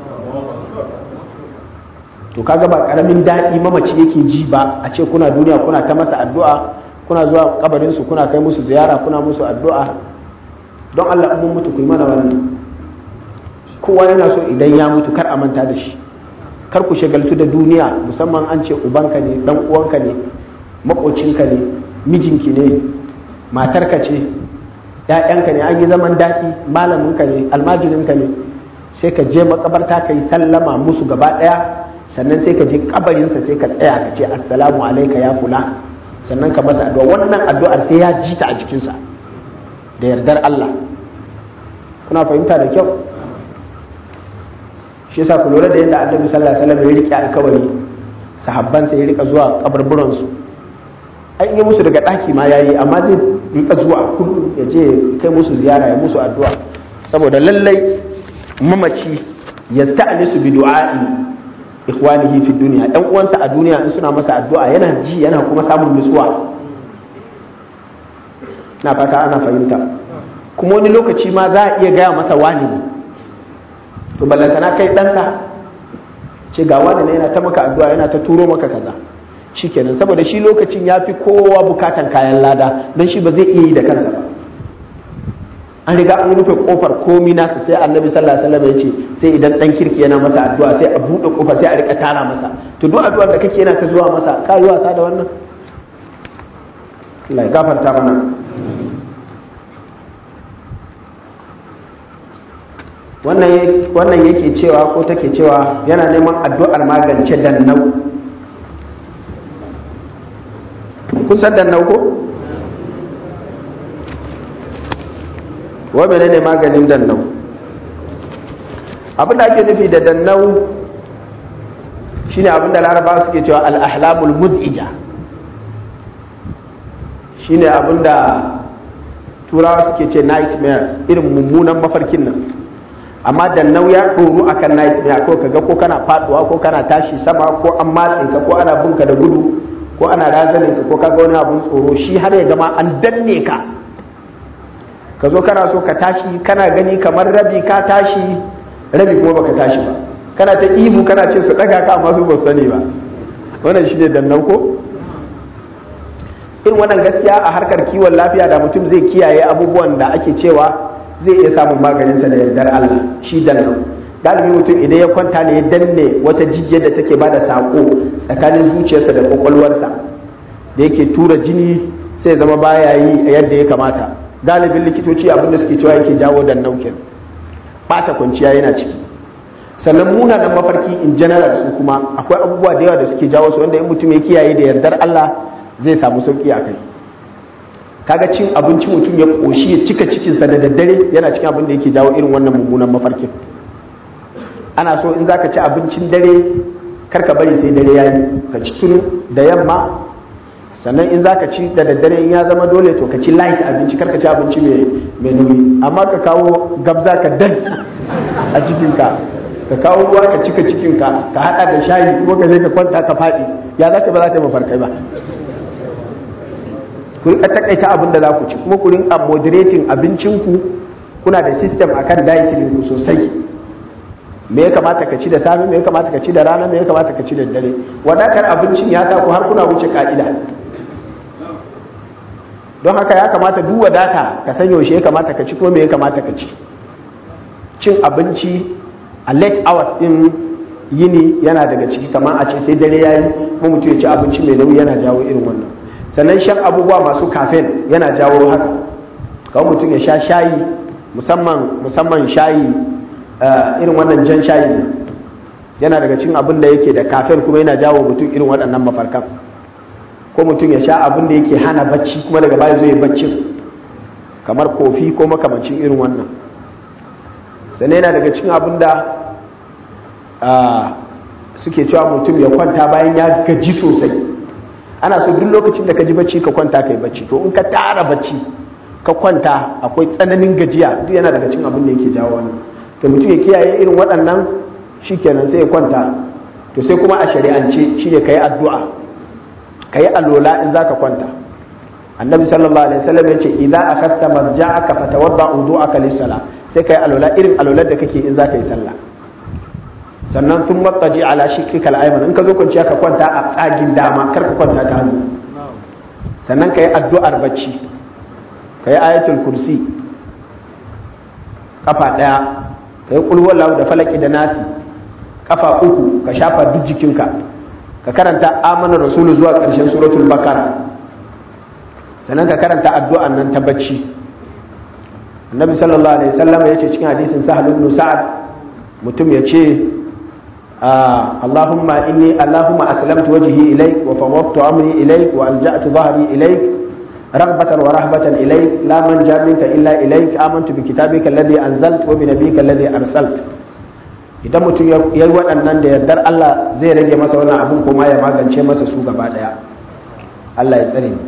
To kaga ba karamin daɗi mamaci yake ji ba a ce kuna duniya kuna ta masa addu'a, kuna zuwa kabarinsu kuna kai musu ziyara kuna musu addu'a. Don Allah mun mutu ku yi mana wannan. Kowa yana so idan ya mutu kar a manta da shi, kar ku shagaltu da duniya, musamman an ce ubanka ne dan uwanka ne makocinka ne mijinki ne matarka ce ‘ya'yanka ne, an yi zaman daɗi malaminka ne almajirinka ne, sai ka je makabarta ka yi sallama musu gaba ɗaya, sannan sai ka je kabarinsa sai ka tsaya ka ce assalamu alaika ya fula, sannan ka masa addu'a. Wannan addu'ar sai ya ji ta a jikinsa da yardar Allah. Kuna fahimta da kyau? Shi yasa ku lura da yadda Annabi sallallahu alaihi wasallam ya rike alkawari, sahabbansa ya rika zuwa kaburburansu. An yi musu daga ɗaki ma yayi, amma zai rika zuwa kullum ya je kai musu ziyara ya musu addu'a, saboda lallai mamaci yasta'nisu bi du'a'i ikhwanihi fi dunya. Ɗan uwansa a duniya in suna masa addu'a yana ji yana kuma samun nutsuwa. Na fata ana fahimta. Kuma wani lokaci ma za a iya gaya masa wani ne, to ballantana kai ɗansa ce ga wani ne yana ta maka addu'a yana ta turo maka kaza, shikenan, saboda shi lokacin ya fi kowa bukatan kayan lada don shi ba zai iya yi da kansa ba. An riga an rufe kofar komi nasa, sai Annabi sallallahu alaihi wasallam ya ce sai idan dan kirki yana masa addu'a sai a buɗe kofar sai a rika tara masa. To duk addu'ar da kake yana ta zuwa masa, ka yi wasa da wannan? Allah ya gafarta mana. Wannan yake cewa ko take cewa yana neman addu'ar magance dannau. Kun san dannau ko? Wa menene maganin dannau? Abin da ake nufi da dannau shine abin da Larabawa suke cewa al-ahlamul muz'ija. Shine abin da Turawa suke ce nightmares, irin mummunan mafarkin nan. Amma dannau ya ɗoru akan nightmare, ko kaga ko kana faduwa ko kana tashi sama ko an matse ka ko ana bunka da gudu ko ana razanin ka ko kaga wani abun tsoro, shi har ya gama an danne ka ka zo kana so ka tashi kana gani kamar rabi ka tashi rabi kuma baka tashi ba, kana ta ihu kana ce su daga ka amma su ba su sani ba. Wannan shine dannau ko? Irin wannan gaskiya a harkar kiwon lafiya da mutum zai kiyaye abubuwan da ake cewa zai iya samun maganinsa da yardar Allah. Shi dannau galibi mutum idan ya kwanta ne ya danne wata jijiyar da take bada sako tsakanin zuciyarsa da kwakwalwarsa da yake tura jini sai zama baya yi yadda ya kamata. Galibin likitoci abin da suke cewa yake jawo dannau kenan, bata kwanciya yana ciki. Sannan munanan mafarki in general su kuma akwai abubuwa da yawa da suke jawo su, wanda in mutum ya kiyaye da yardar Allah zai samu sauki a kai. Kaga cin abinci mutum ya koshi ya cika cikinsa da daddare yana cikin abin da yake jawo irin wannan mummunan mafarkin. ana so in zaka ci abincin dare karka bari sai dare yayi ka ci tun da yamma. Sannan in zaka ci da daddare in ya zama dole to ka ci light abinci, karka ci abinci mai nauyi, amma ka kawo gabza ka dan a cikinka, ka kawo ruwa ka cika cikinka, ka hada da shayi kuma ka je ka kwanta ka faɗi, ya zaka ba za ta mafarkai ba. ku rika takaita abin da za ku ci, kuma ku rinka moderating abincinku, kuna da system akan dieting ku sosai. Me ya kamata ka ci da safe, me ya kamata ka ci da rana, me ya kamata ka ci da dare. Wadatar abincin ya sa ku har kuna wuce ka'ida. Don haka ya kamata duk wadata ka san yaushe ya kamata ka ci ko me ya kamata ka ci. Cin abinci a late hours din yini yana daga ciki, kamar a ce sai dare yayi kuma mutum ya ci abinci mai nauyi yana jawo irin wannan. Sannan shan abubuwa masu caffeine yana jawo haka, kawai mutum ya sha shayi, musamman musamman shayi irin wannan jan shayi yana daga cikin abin da yake da caffeine kuma yana jawo mutum irin waɗannan mafarkan. Ko mutum ya sha abin da yake hana bacci kuma daga baya zai bacci, kamar kofi ko makamancin irin wannan. Sannan yana daga cikin abin da suke cewa mutum ya kwanta bayan ya gaji sosai. Ana so duk lokacin da ka ji bacci ka kwanta ka yi bacci. To in ka tara bacci ka kwanta akwai tsananin gajiya, duk yana daga cikin abin da yake jawo wannan. To mutum ya kiyaye irin waɗannan, shikenan sai ya kwanta. To sai kuma a shari'ance shine ka yi addu'a, ka yi alola in za ka kwanta. Annabi sallallahu alaihi wasallam ya ce idza akhadta marja'aka fatawadda wudu'aka lis-salah, sai ka yi alola irin alolar da kake in za ka yi sallah. Sannan sun matsaji ala shikikal ayman, in ka zo kwanciya ka kwanta a tsagin dama, kar ka kwanta ta hannu. Sannan ka yi addu'ar bacci, ka yi ayatul kursi kafa ɗaya, ka yi kulwallahu da falaki da nasi kafa uku, ka shafa duk jikinka, ka karanta amana rasulu zuwa ƙarshen suratul bakara. Sannan ka karanta addu'an nan ta bacci. Annabi sallallahu alaihi wasallam ya ce cikin hadisin Sahal ibn Sa'ad, mutum ya ce اللهم إني اللهم أسلمت وجهي إليك وفوضت أمري إليك وألجأت ظهري إليك رغبة ورهبة إليك لا منجا منك إلا إليك آمنت بكتابك الذي أنزلت وبنبيك الذي أرسلت. idan mutum ya yi waɗannan da yardar Allah zai rage masa wannan abin kuma ya magance masa su gaba ɗaya. Allah ya tsare ni.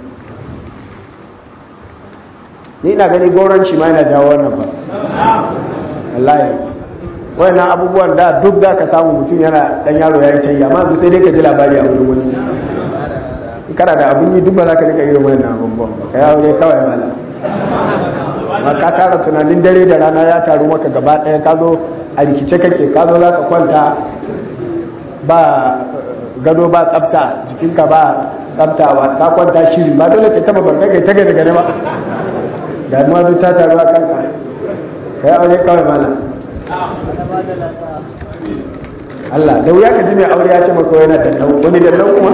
Ni ina gani gauranci ma yana jawo wannan ba. Allah ya wannan abubuwan da duk da ka samu mutum yana dan yaro yayi tayya, amma sai dai ka ji labari a wurin wani. Kana da abun yi duk ba za ka rika irin wannan abubuwan ba, ka yawo ne kawai mala. Ma ka tara tunanin dare da rana ya taru maka gaba ɗaya, ka zo a rikice kake, ka zo za ka kwanta ba gado ba tsafta, jikinka ba tsaftawa, ka kwanta shiri ba dole ka taba barka kai tage daga ne ba. Damuwa duk ta taru a kanka, ka yawo ne kawai mala. Allah da wuya ka ji mai aure ya ce maka yana dandan wani dandan kuma.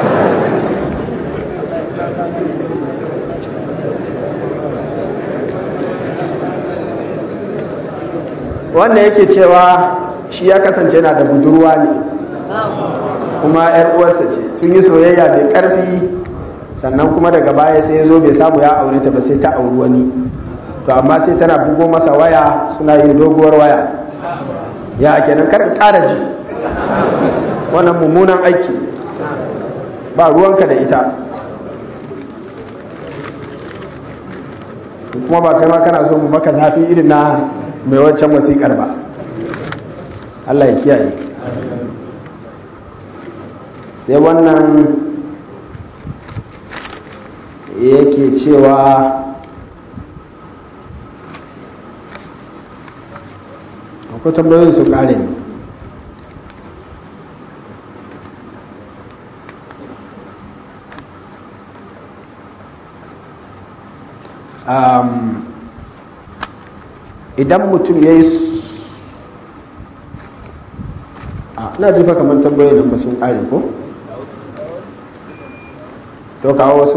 Wanda yake cewa shi ya kasance yana da budurwa ne kuma yar uwarsa ce, sun yi soyayya mai karfi, sannan kuma daga baya sai ya zo bai samu ya aure ta ba sai ta auri wani. To amma sai tana bugo masa waya, suna yin doguwar waya. Ya kenan karin ƙara ji wannan mummunan aiki, ba ruwanka da ita, kuma ba kai ma kana so mu maka zafi irin na mai wancan wasiƙar ba. Allah ya kiyaye. Sai wannan yake cewa ko tambayoyin su kare ne. Um, idan mutum ya yi na jifa kamar tambayoyin nan ba sun kare ko? To kawo wasu.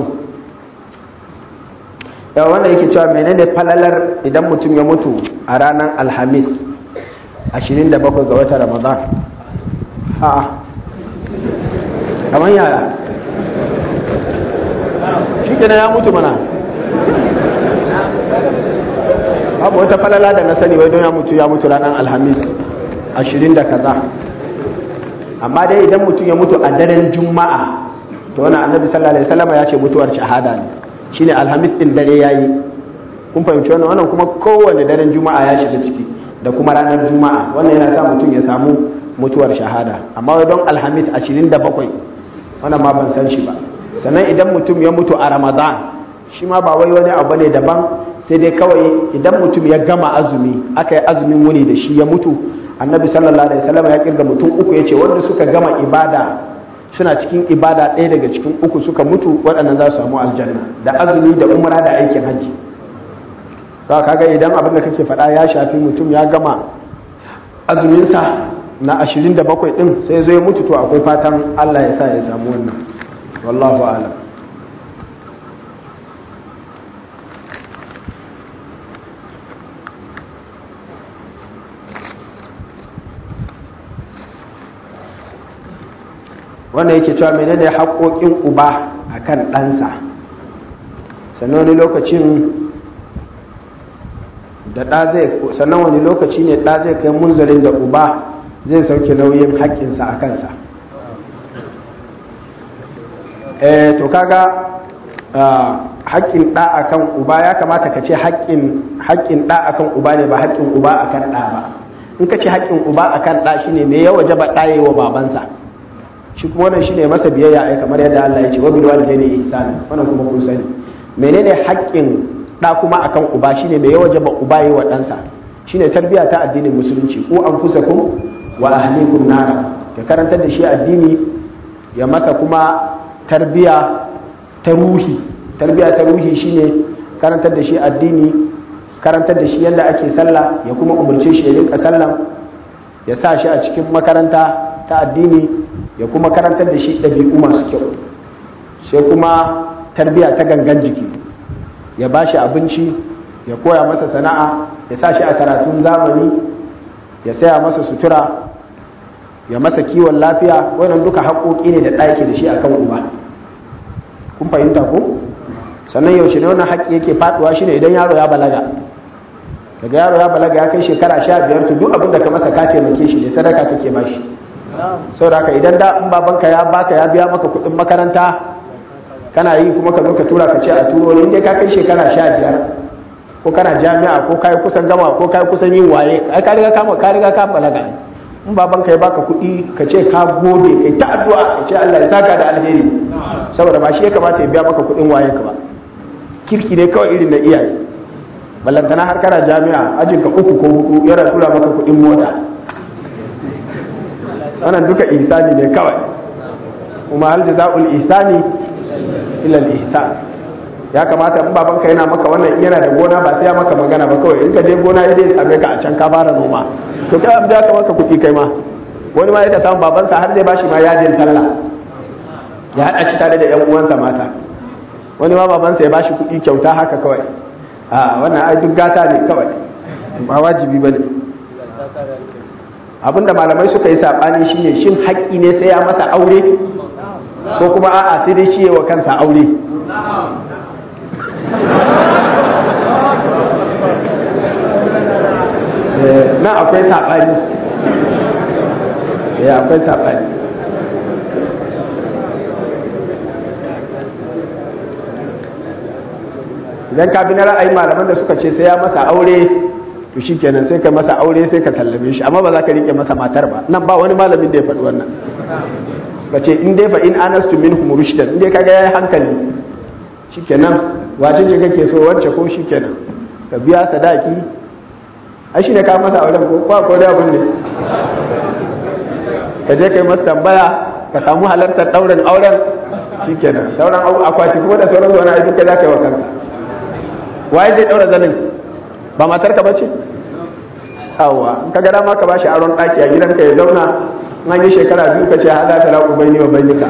Yawa wanda yake cewa menene falalar idan mutum ya mutu a ranar Alhamis ashirin da bakwai ga watan Ramadan? A'a, kamar yaya? Shi kenan ya mutu mana. Babu wata falala da na sani wai don ya mutu ya mutu ranar Alhamis ashirin da kaza. Amma dai idan mutum ya mutu a daren juma'a to wannan annabi sallallahu alaihi wasallam ya ce mutuwar shahada ne, shine alhamis din dare yayi. kun fahimci wannan wannan kuma kowanne daren juma'a ya shiga ciki da kuma ranar juma'a, wannan yana sa mutum ya samu mutuwar shahada. Amma wai don alhamis ashirin da bakwai wannan ma ban san shi ba. Sannan idan mutum ya mutu a ramadan shi ma ba wai wani abu ne daban, sai dai kawai idan mutum ya gama azumi aka yi azumin wuni da shi ya mutu, annabi sallallahu alaihi wasallam ya kirga mutum uku ya ce wanda suka gama ibada suna cikin ibada ɗaya daga cikin uku suka mutu, waɗannan za su samu aljanna da azumi da umra da aikin hajji. Ba kaga idan abin da kake faɗa ya shafi mutum ya gama azuminsa na ashirin da bakwai ɗin sai zai mutu, to akwai fatan Allah ya sa ya samu wannan, wallahu a'lam. wanda yake cewa menene haƙoƙin uba akan ɗansa, sannan wani lokacin da ɗa zai sannan wani lokaci ne ɗa zai kai munzalin da uba zai sauke nauyin haƙƙinsa a kansa. eh to kaga haƙƙin ɗa akan uba ya kamata ka ce haƙƙin haƙƙin ɗa akan uba ne ba haƙƙin uba akan ɗa ba. In ka ce haƙƙin uba akan ɗa shine me ya wajaba ɗa yayi wa babansa, shi kuma wannan shine masa biyayya ai kamar yadda Allah ya ce wa bil walidayni ihsana, wannan kuma kun sani. Menene haƙƙin da kuma akan uba shine me ya wajaba uba yi wa ɗansa, shine tarbiya ta addinin musulunci, ku anfusakum wa ahlikum nara, ka karantar da shi addini ya masa kuma tarbiya ta ruhi. Tarbiya ta ruhi shine karantar da shi addini, karantar da shi yadda ake sallah, ya kuma umurce shi ya rinka sallah, ya sa shi a cikin makaranta ta addini, ya kuma karantar da shi ɗabi'u masu kyau. Sai kuma tarbiya ta gangan jiki, ya ba shi abinci, ya koya masa sana'a, ya sa shi a karatun zamani, ya saya masa sutura, ya masa kiwon lafiya. Wannan duka haƙoƙi ne da ɗaki da shi akan uba. Kun fahimta ko? Sannan yaushe ne wannan haƙƙi yake faɗuwa shine idan yaro ya balaga. Daga yaro ya balaga ya kai shekara sha biyar, to duk abin da ka masa ka taimake shi ne, sadaka kake ba shi. Saboda haka idan da in babanka ya baka ya biya maka kuɗin makaranta kana yi kuma ka zo ka tura ka ce a turo, in dai ka kai shekara sha biyar ko kana jami'a ko kai kusan gama ko kai kusan yin waye, ai ka riga ka ka riga ka balaga. In babanka ya baka kuɗi ka ce ka gode, kai ta addu'a ka ce Allah ya saka da alheri, saboda ba shi ya kamata ya biya maka kuɗin waye ka ba. Kirki ne kawai irin da iyaye. Ballantana har kana jami'a ajinka uku ko hudu yana tura maka kuɗin mota, wannan duka ihsani ne kawai. Kuma hal jazaa'ul ihsani illa al ihsan. Ya kamata in babanka yana maka wannan, yana da gona ba sai ya maka magana ba, kawai in ka je gona ya dai same ka a can ka fara noma, to kai an ka maka kuɗi kai ma. Wani ma ya samu babansa har zai bashi ma yajin sallah, ya haɗa shi tare da ƴan uwansa mata. Wani ma babansa ya bashi kuɗi kyauta haka kawai. A wannan ai duk gata ne kawai, ba wajibi bane. Abinda malamai suka yi sabani shine shin haƙƙi ne sai ya masa aure ko kuma a'a sai dai shi wa kansa aure. Na akwai sabani, ya akwai sabani. Idan ka bi na ra'ayi malaman da suka ce sai ya masa aure, to shikenan sai ka masa aure sai ka sallame shi, amma ba za ka rike masa matar ba. Nan ba wani malamin da ya faɗi wannan. Suka ce in dai fa in anastu minhum rushdan, in dai kaga yayi hankali shikenan, wace ce kake so wacce ko shikenan ka biya sadaki, ai shi ne ka masa auren ko ko ko da abun ne. Ka je kai masa tambaya ka samu halartar daurin auren shikenan, sauran akwati kuma da sauran wani aiki za ka yi wa kanka. Waye zai daura zanin ba matar ka bace? Awwa, in ka ga dama ka bashi aron daki a gidanka ya zauna, in an yi shekara biyu ka ce hada ta laƙu bai ni wa bainika.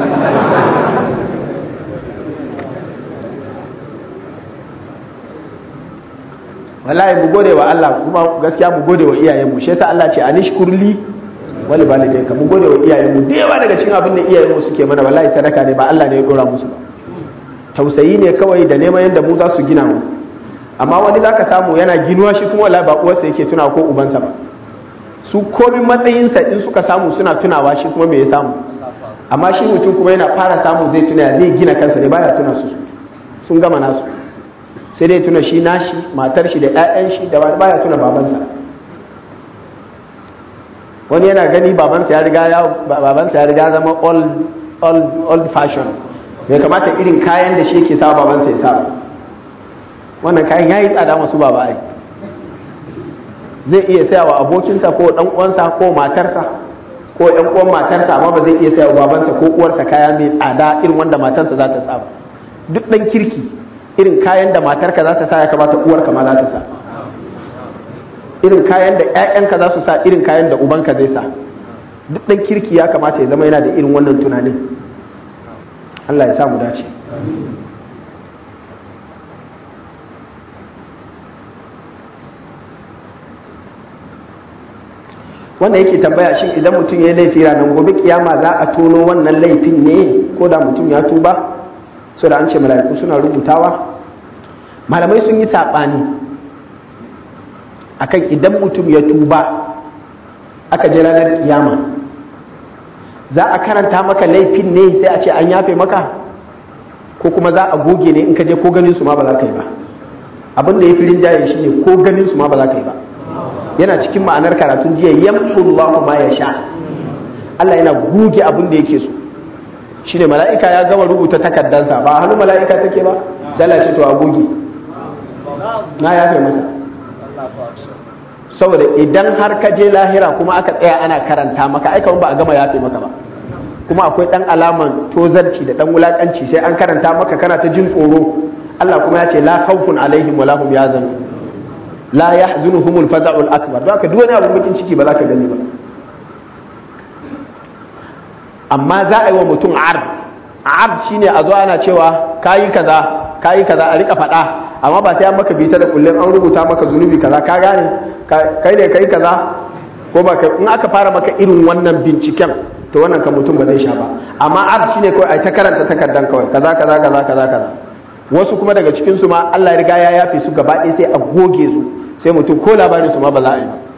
Wallahi mu gode wa Allah, kuma gaskiya mu gode wa iyayenmu. Shi yasa Allah ce anishkurli wal walidayka, mu gode wa iyayenmu. Da yawa daga cikin abin da iyayenmu suke mana wallahi sadaka ne, ba Allah ne ya dora musu ba. Tausayi ne kawai da neman yadda mu za su gina mu. Amma wani zaka samu yana ginuwa shi kuma wallahi ba uwarsa yake tuna ko ubansa ba. su komin matsayinsa in suka samu suna tunawa shi kuma me ya samu, amma shi mutum kuma yana fara samu zai tuna zai gina kansa ne, baya tuna su sun gama nasu, sai dai tuna shi nashi, matar shi da 'ya'yan shi da baya tuna babansa. Wani yana gani babansa ya riga ya babansa ya riga zama old old old fashion, bai kamata irin kayan da shi yake sa babansa ya sa ba. Wannan kayan yayi tsada masu baba ai. Zai iya saya wa abokinsa ko dan uwansa ko matarsa ko ƴan uwan matarsa, amma ba zai iya saya wa babansa ko uwarsa kaya mai tsada irin wanda matarsa za ta sa ba. Duk dan kirki irin kayan da matarka za ta sa ya kamata uwarka ma za ta sa. Irin kayan da ƴaƴanka za su sa irin kayan da ubanka zai sa. Duk dan kirki ya kamata ya zama yana da irin wannan tunanin. Allah ya sa mu dace. Wanda yake tambaya shi idan mutum ya yi laifi ranar gobe kiyama za a tono wannan laifin ne ko da mutum ya tuba, so da an ce mala'iku suna rubutawa. Malamai sun yi saɓani akan idan mutum ya tuba aka je ranar kiyama za a karanta maka laifin ne sai a ce an yafe maka, ko kuma za a goge ne in ka je ko ganin su ma ba za ka yi ba. Abin da ya fi rinjaye shi ne ko ganin su ma ba za ka yi ba. Yana cikin ma'anar karatun jiya, yamhullahu ma yasha, Allah yana goge abin da yake so. Shine mala'ika ya gama rubuta takaddansa, ba hannu mala'ika take ba, Allah ce to a goge, na yafe masa. Saboda idan har ka je lahira kuma aka tsaya ana karanta maka, ai kawai ba a gama yafe maka ba, kuma akwai dan alaman tozarci da dan wulakanci, sai an karanta maka kana ta jin tsoro. Allah kuma ya ce la khawfun alaihim wala hum yazanun, la yahzunuhumul faza'ul akbar. Don haka duk wani abin bakin ciki ba za ka gani ba. Amma za a yi wa mutum ard. Ard shine a zo ana cewa kayi kaza kayi kaza a rika faɗa, amma ba sai an maka bita da kullum an rubuta maka zunubi kaza, ka gane kai ne kai kaza ko ba kai. In aka fara maka irin wannan binciken to wannan kan mutum ba zai sha ba. Amma ard shine kawai ai ta karanta takardan kawai kaza kaza kaza kaza kaza. Wasu kuma daga cikin su ma Allah ya riga ya yafe su gaba ɗaya sai a goge su, sai mutum ko labarin su ma ba za a yi ba.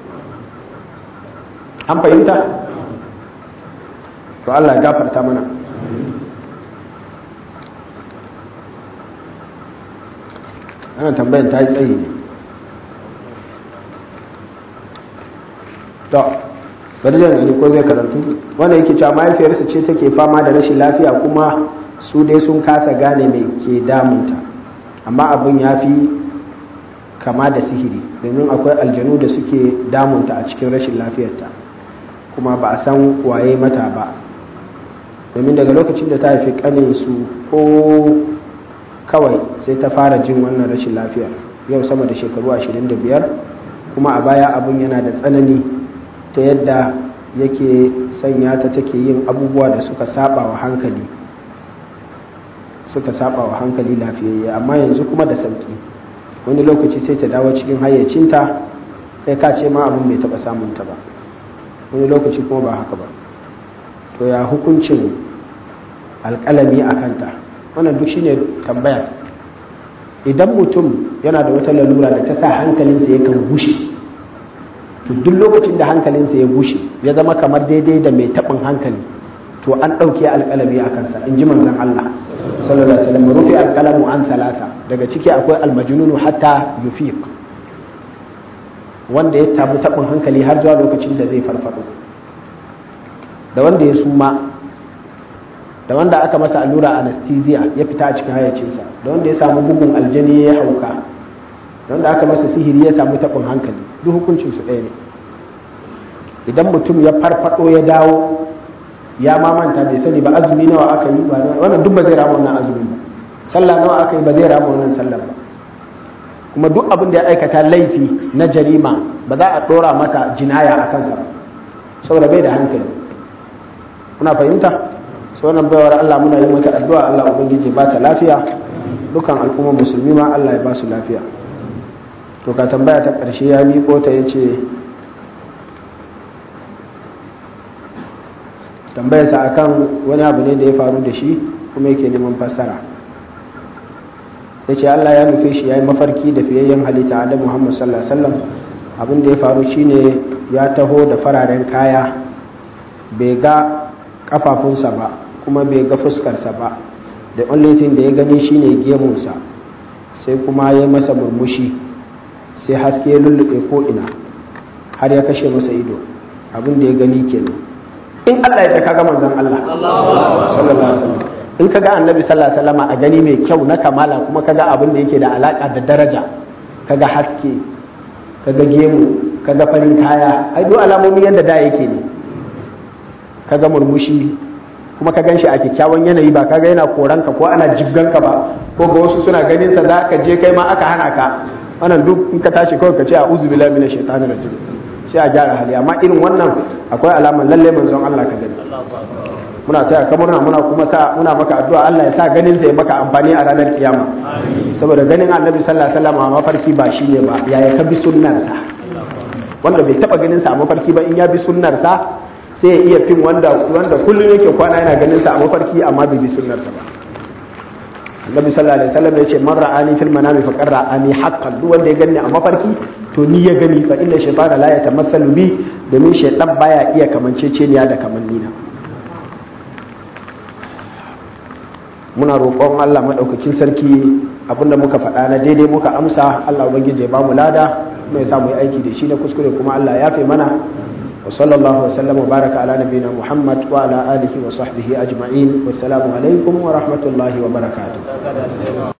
An fahimta? To Allah ya gafarta mana. Ana tambayan ta yi tsayi ne. To bari jan gani ko zai karantu. Wanda yake cewa mahaifiyarsa ce take fama da rashin lafiya kuma su dai sun kasa gane mai ke damunta, amma abin ya fi kama da sihiri, domin akwai aljanu da suke damunta a cikin rashin lafiyarta kuma ba a san waye mata ba, domin daga lokacin da ta haifi kaninsu ko kawai sai ta fara jin wannan rashin lafiyar yau sama da shekaru ashirin da biyar, kuma a baya abin yana da tsanani ta yadda yake sanya ta take yin abubuwa da suka saba wa hankali suka saba wa hankali lafiyayye, amma yanzu kuma da sauki. Wani lokaci sai ta dawo cikin hayyacinta, kai ka ce ma abin bai taba samun ta ba, wani lokaci kuma ba haka ba. To ya hukuncin alƙalami a kanta? Wannan duk shine tambaya. Idan mutum yana da wata lalura da ta sa hankalinsa yakan gushe, to duk lokacin da hankalinsa ya gushe ya zama kamar daidai da mai taɓin hankali, to an ɗauke alƙalami a kansa, in ji manzon Allah sallallahu alaihi wasallam, rufi alƙalamu an salasa. Daga ciki akwai almajnunu hatta yufiq, wanda ya tabu taɓin hankali har zuwa lokacin da zai farfado, da wanda ya suma, da wanda aka masa allura anesthesia ya fita a cikin hayyacinsa, da wanda ya samu bugun aljani ya hauka, da wanda aka masa sihiri ya samu taɓin hankali, duk hukuncin su ɗaya ne. Idan mutum ya farfado ya dawo ya mamanta bai sani ba azumi nawa aka yi ba, wannan duk ba zai rama wannan azumi ba, sallah nawa aka yi ba zai rama wannan sallah ba, kuma duk abin da ya aikata laifi na jarima ba za a ɗora masa jinaya a kansa ba, saboda bai da hankali. Kuna fahimta? So wannan baiwar Allah muna yi mata addu'a, Allah ubangiji ba ta lafiya, dukan al'umma musulmi ma Allah ya ba su lafiya. To ka tambaya ta ƙarshe ya miƙo ta yace tambayarsa akan wani abu ne da ya faru da shi kuma yake neman fassara. Ya ce Allah ya nufe shi ya yi mafarki da fiyayyen halitta Adam Muhammad sallallahu alaihi wasallam abin da ya faru shine ya taho da fararen kaya, bai ga kafafunsa ba kuma bai ga fuskarsa ba, da only thing da ya gani shine gemunsa, sai kuma ya masa murmushi, sai haske ya lullube ko ina har ya kashe masa ido. Abin da ya gani kenan. In Allah ya kaga manzon Allah sallallahu alaihi wasallam, in kaga annabi sallallahu alaihi wasallam a gani mai kyau na kamala, kuma kaga abin da yake da alaka da daraja, kaga haske, kaga gemu, kaga farin kaya, ai duk alamomi yanda da yake ne. Kaga murmushi, kuma ka ganshi a kyakkyawan yanayi, ba kaga yana koranka ko ana jibganka ba, ko ga wasu suna ganin sa za ka je kai ma aka hana ka. Wannan duk in ka tashi kawai ka ce a'udhu billahi minash shaitanir rajim, sai a gyara hali. Amma irin wannan akwai alaman lalle manzon Allah ka gani. Muna taya ka murna, muna kuma sa muna maka addu'a Allah ya sa ganin sa ya maka amfani a ranar kiyama. Saboda ganin Annabi sallallahu alaihi wasallam a mafarki ba shi ne ba, yaya ka bi sunnar sa. Wanda bai taba ganin sa a mafarki ba, in ya bi sunnar sa sai ya iya fin wanda wanda kullum yake kwana yana ganin sa a mafarki amma bai bi sunnar sa ba. Annabi sallallahu alaihi wasallam ya ce man ra'ani fil manami faqad ra'ani haqqan, duk wanda ya gani a mafarki to ni ya gani, fa inna shaytana la yatamassalu bi, domin shaytan baya iya kamanceceniya da kamannina. Muna roƙon Allah madaukakin sarki abinda muka faɗa na daidai muka amsa, Allah ubangiji ya bamu lada kuma ya sa mu yi aiki da shi, na kuskure kuma Allah ya yafe mana. وصلى الله وسلم وبارك على نبينا محمد وعلى آله وصحبه أجمعين، والسلام عليكم ورحمة الله وبركاته.